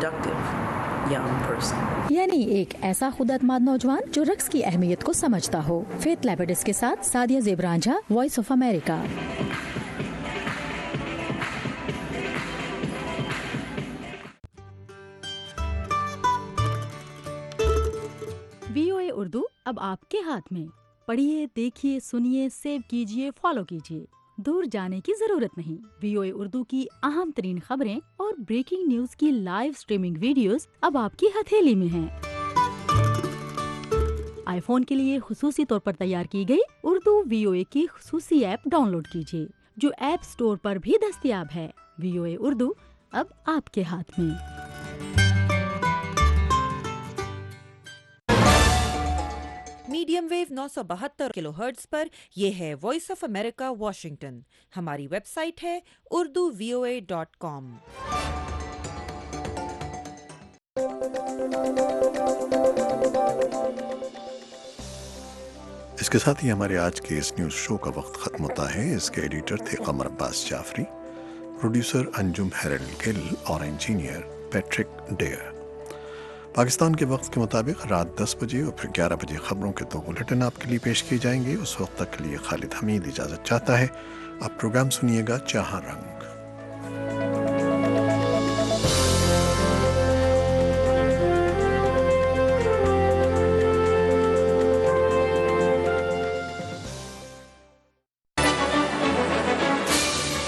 یعنی ایک ایسا خود اعتماد نوجوان جو رقص کی اہمیت کو سمجھتا ہو۔ فیتھ لیپڈس کے ساتھ Sadia Zeb Ranjha, Voice of America. VOA Urdu اب آپ کے ہاتھ میں۔ پڑھیے، دیکھیے، سنیے، سیو کیجیے، فالو کیجیے۔ دور جانے کی ضرورت نہیں۔ VOA اردو کی اہم ترین خبریں اور بریکنگ نیوز کی لائیو سٹریمنگ ویڈیوز اب آپ کی ہتھیلی میں ہیں۔ آئی فون کے لیے خصوصی طور پر تیار کی گئی اردو VOA کی خصوصی ایپ ڈاؤن لوڈ کیجیے۔ جو ایپ سٹور پر بھی دستیاب ہے۔ VOA اردو اب آپ کے ہاتھ میں۔ میڈیم ویو 972 کلو ہرٹز پر یہ ہے وائس آف امریکہ واشنگٹن۔ ہماری ویب سائٹ ہے urduvoa.com۔ اس کے ساتھ ہی ہمارے آج کے اس نیوز شو کا وقت ختم ہوتا ہے۔ اس کے ایڈیٹر تھے قمر عباس جعفری، پروڈیوسر انجم ہیرل گل اور انجینئر پیٹرک ڈیئر۔ پاکستان کے وقت کے مطابق رات 10 بجے اور پھر 11 بجے خبروں کے 2 بلیٹن آپ کے لیے پیش کیے جائیں گے۔ اس وقت تک کے لیے خالد حمید اجازت چاہتا ہے۔ اب پروگرام سنیے گا چاہاں رنگ۔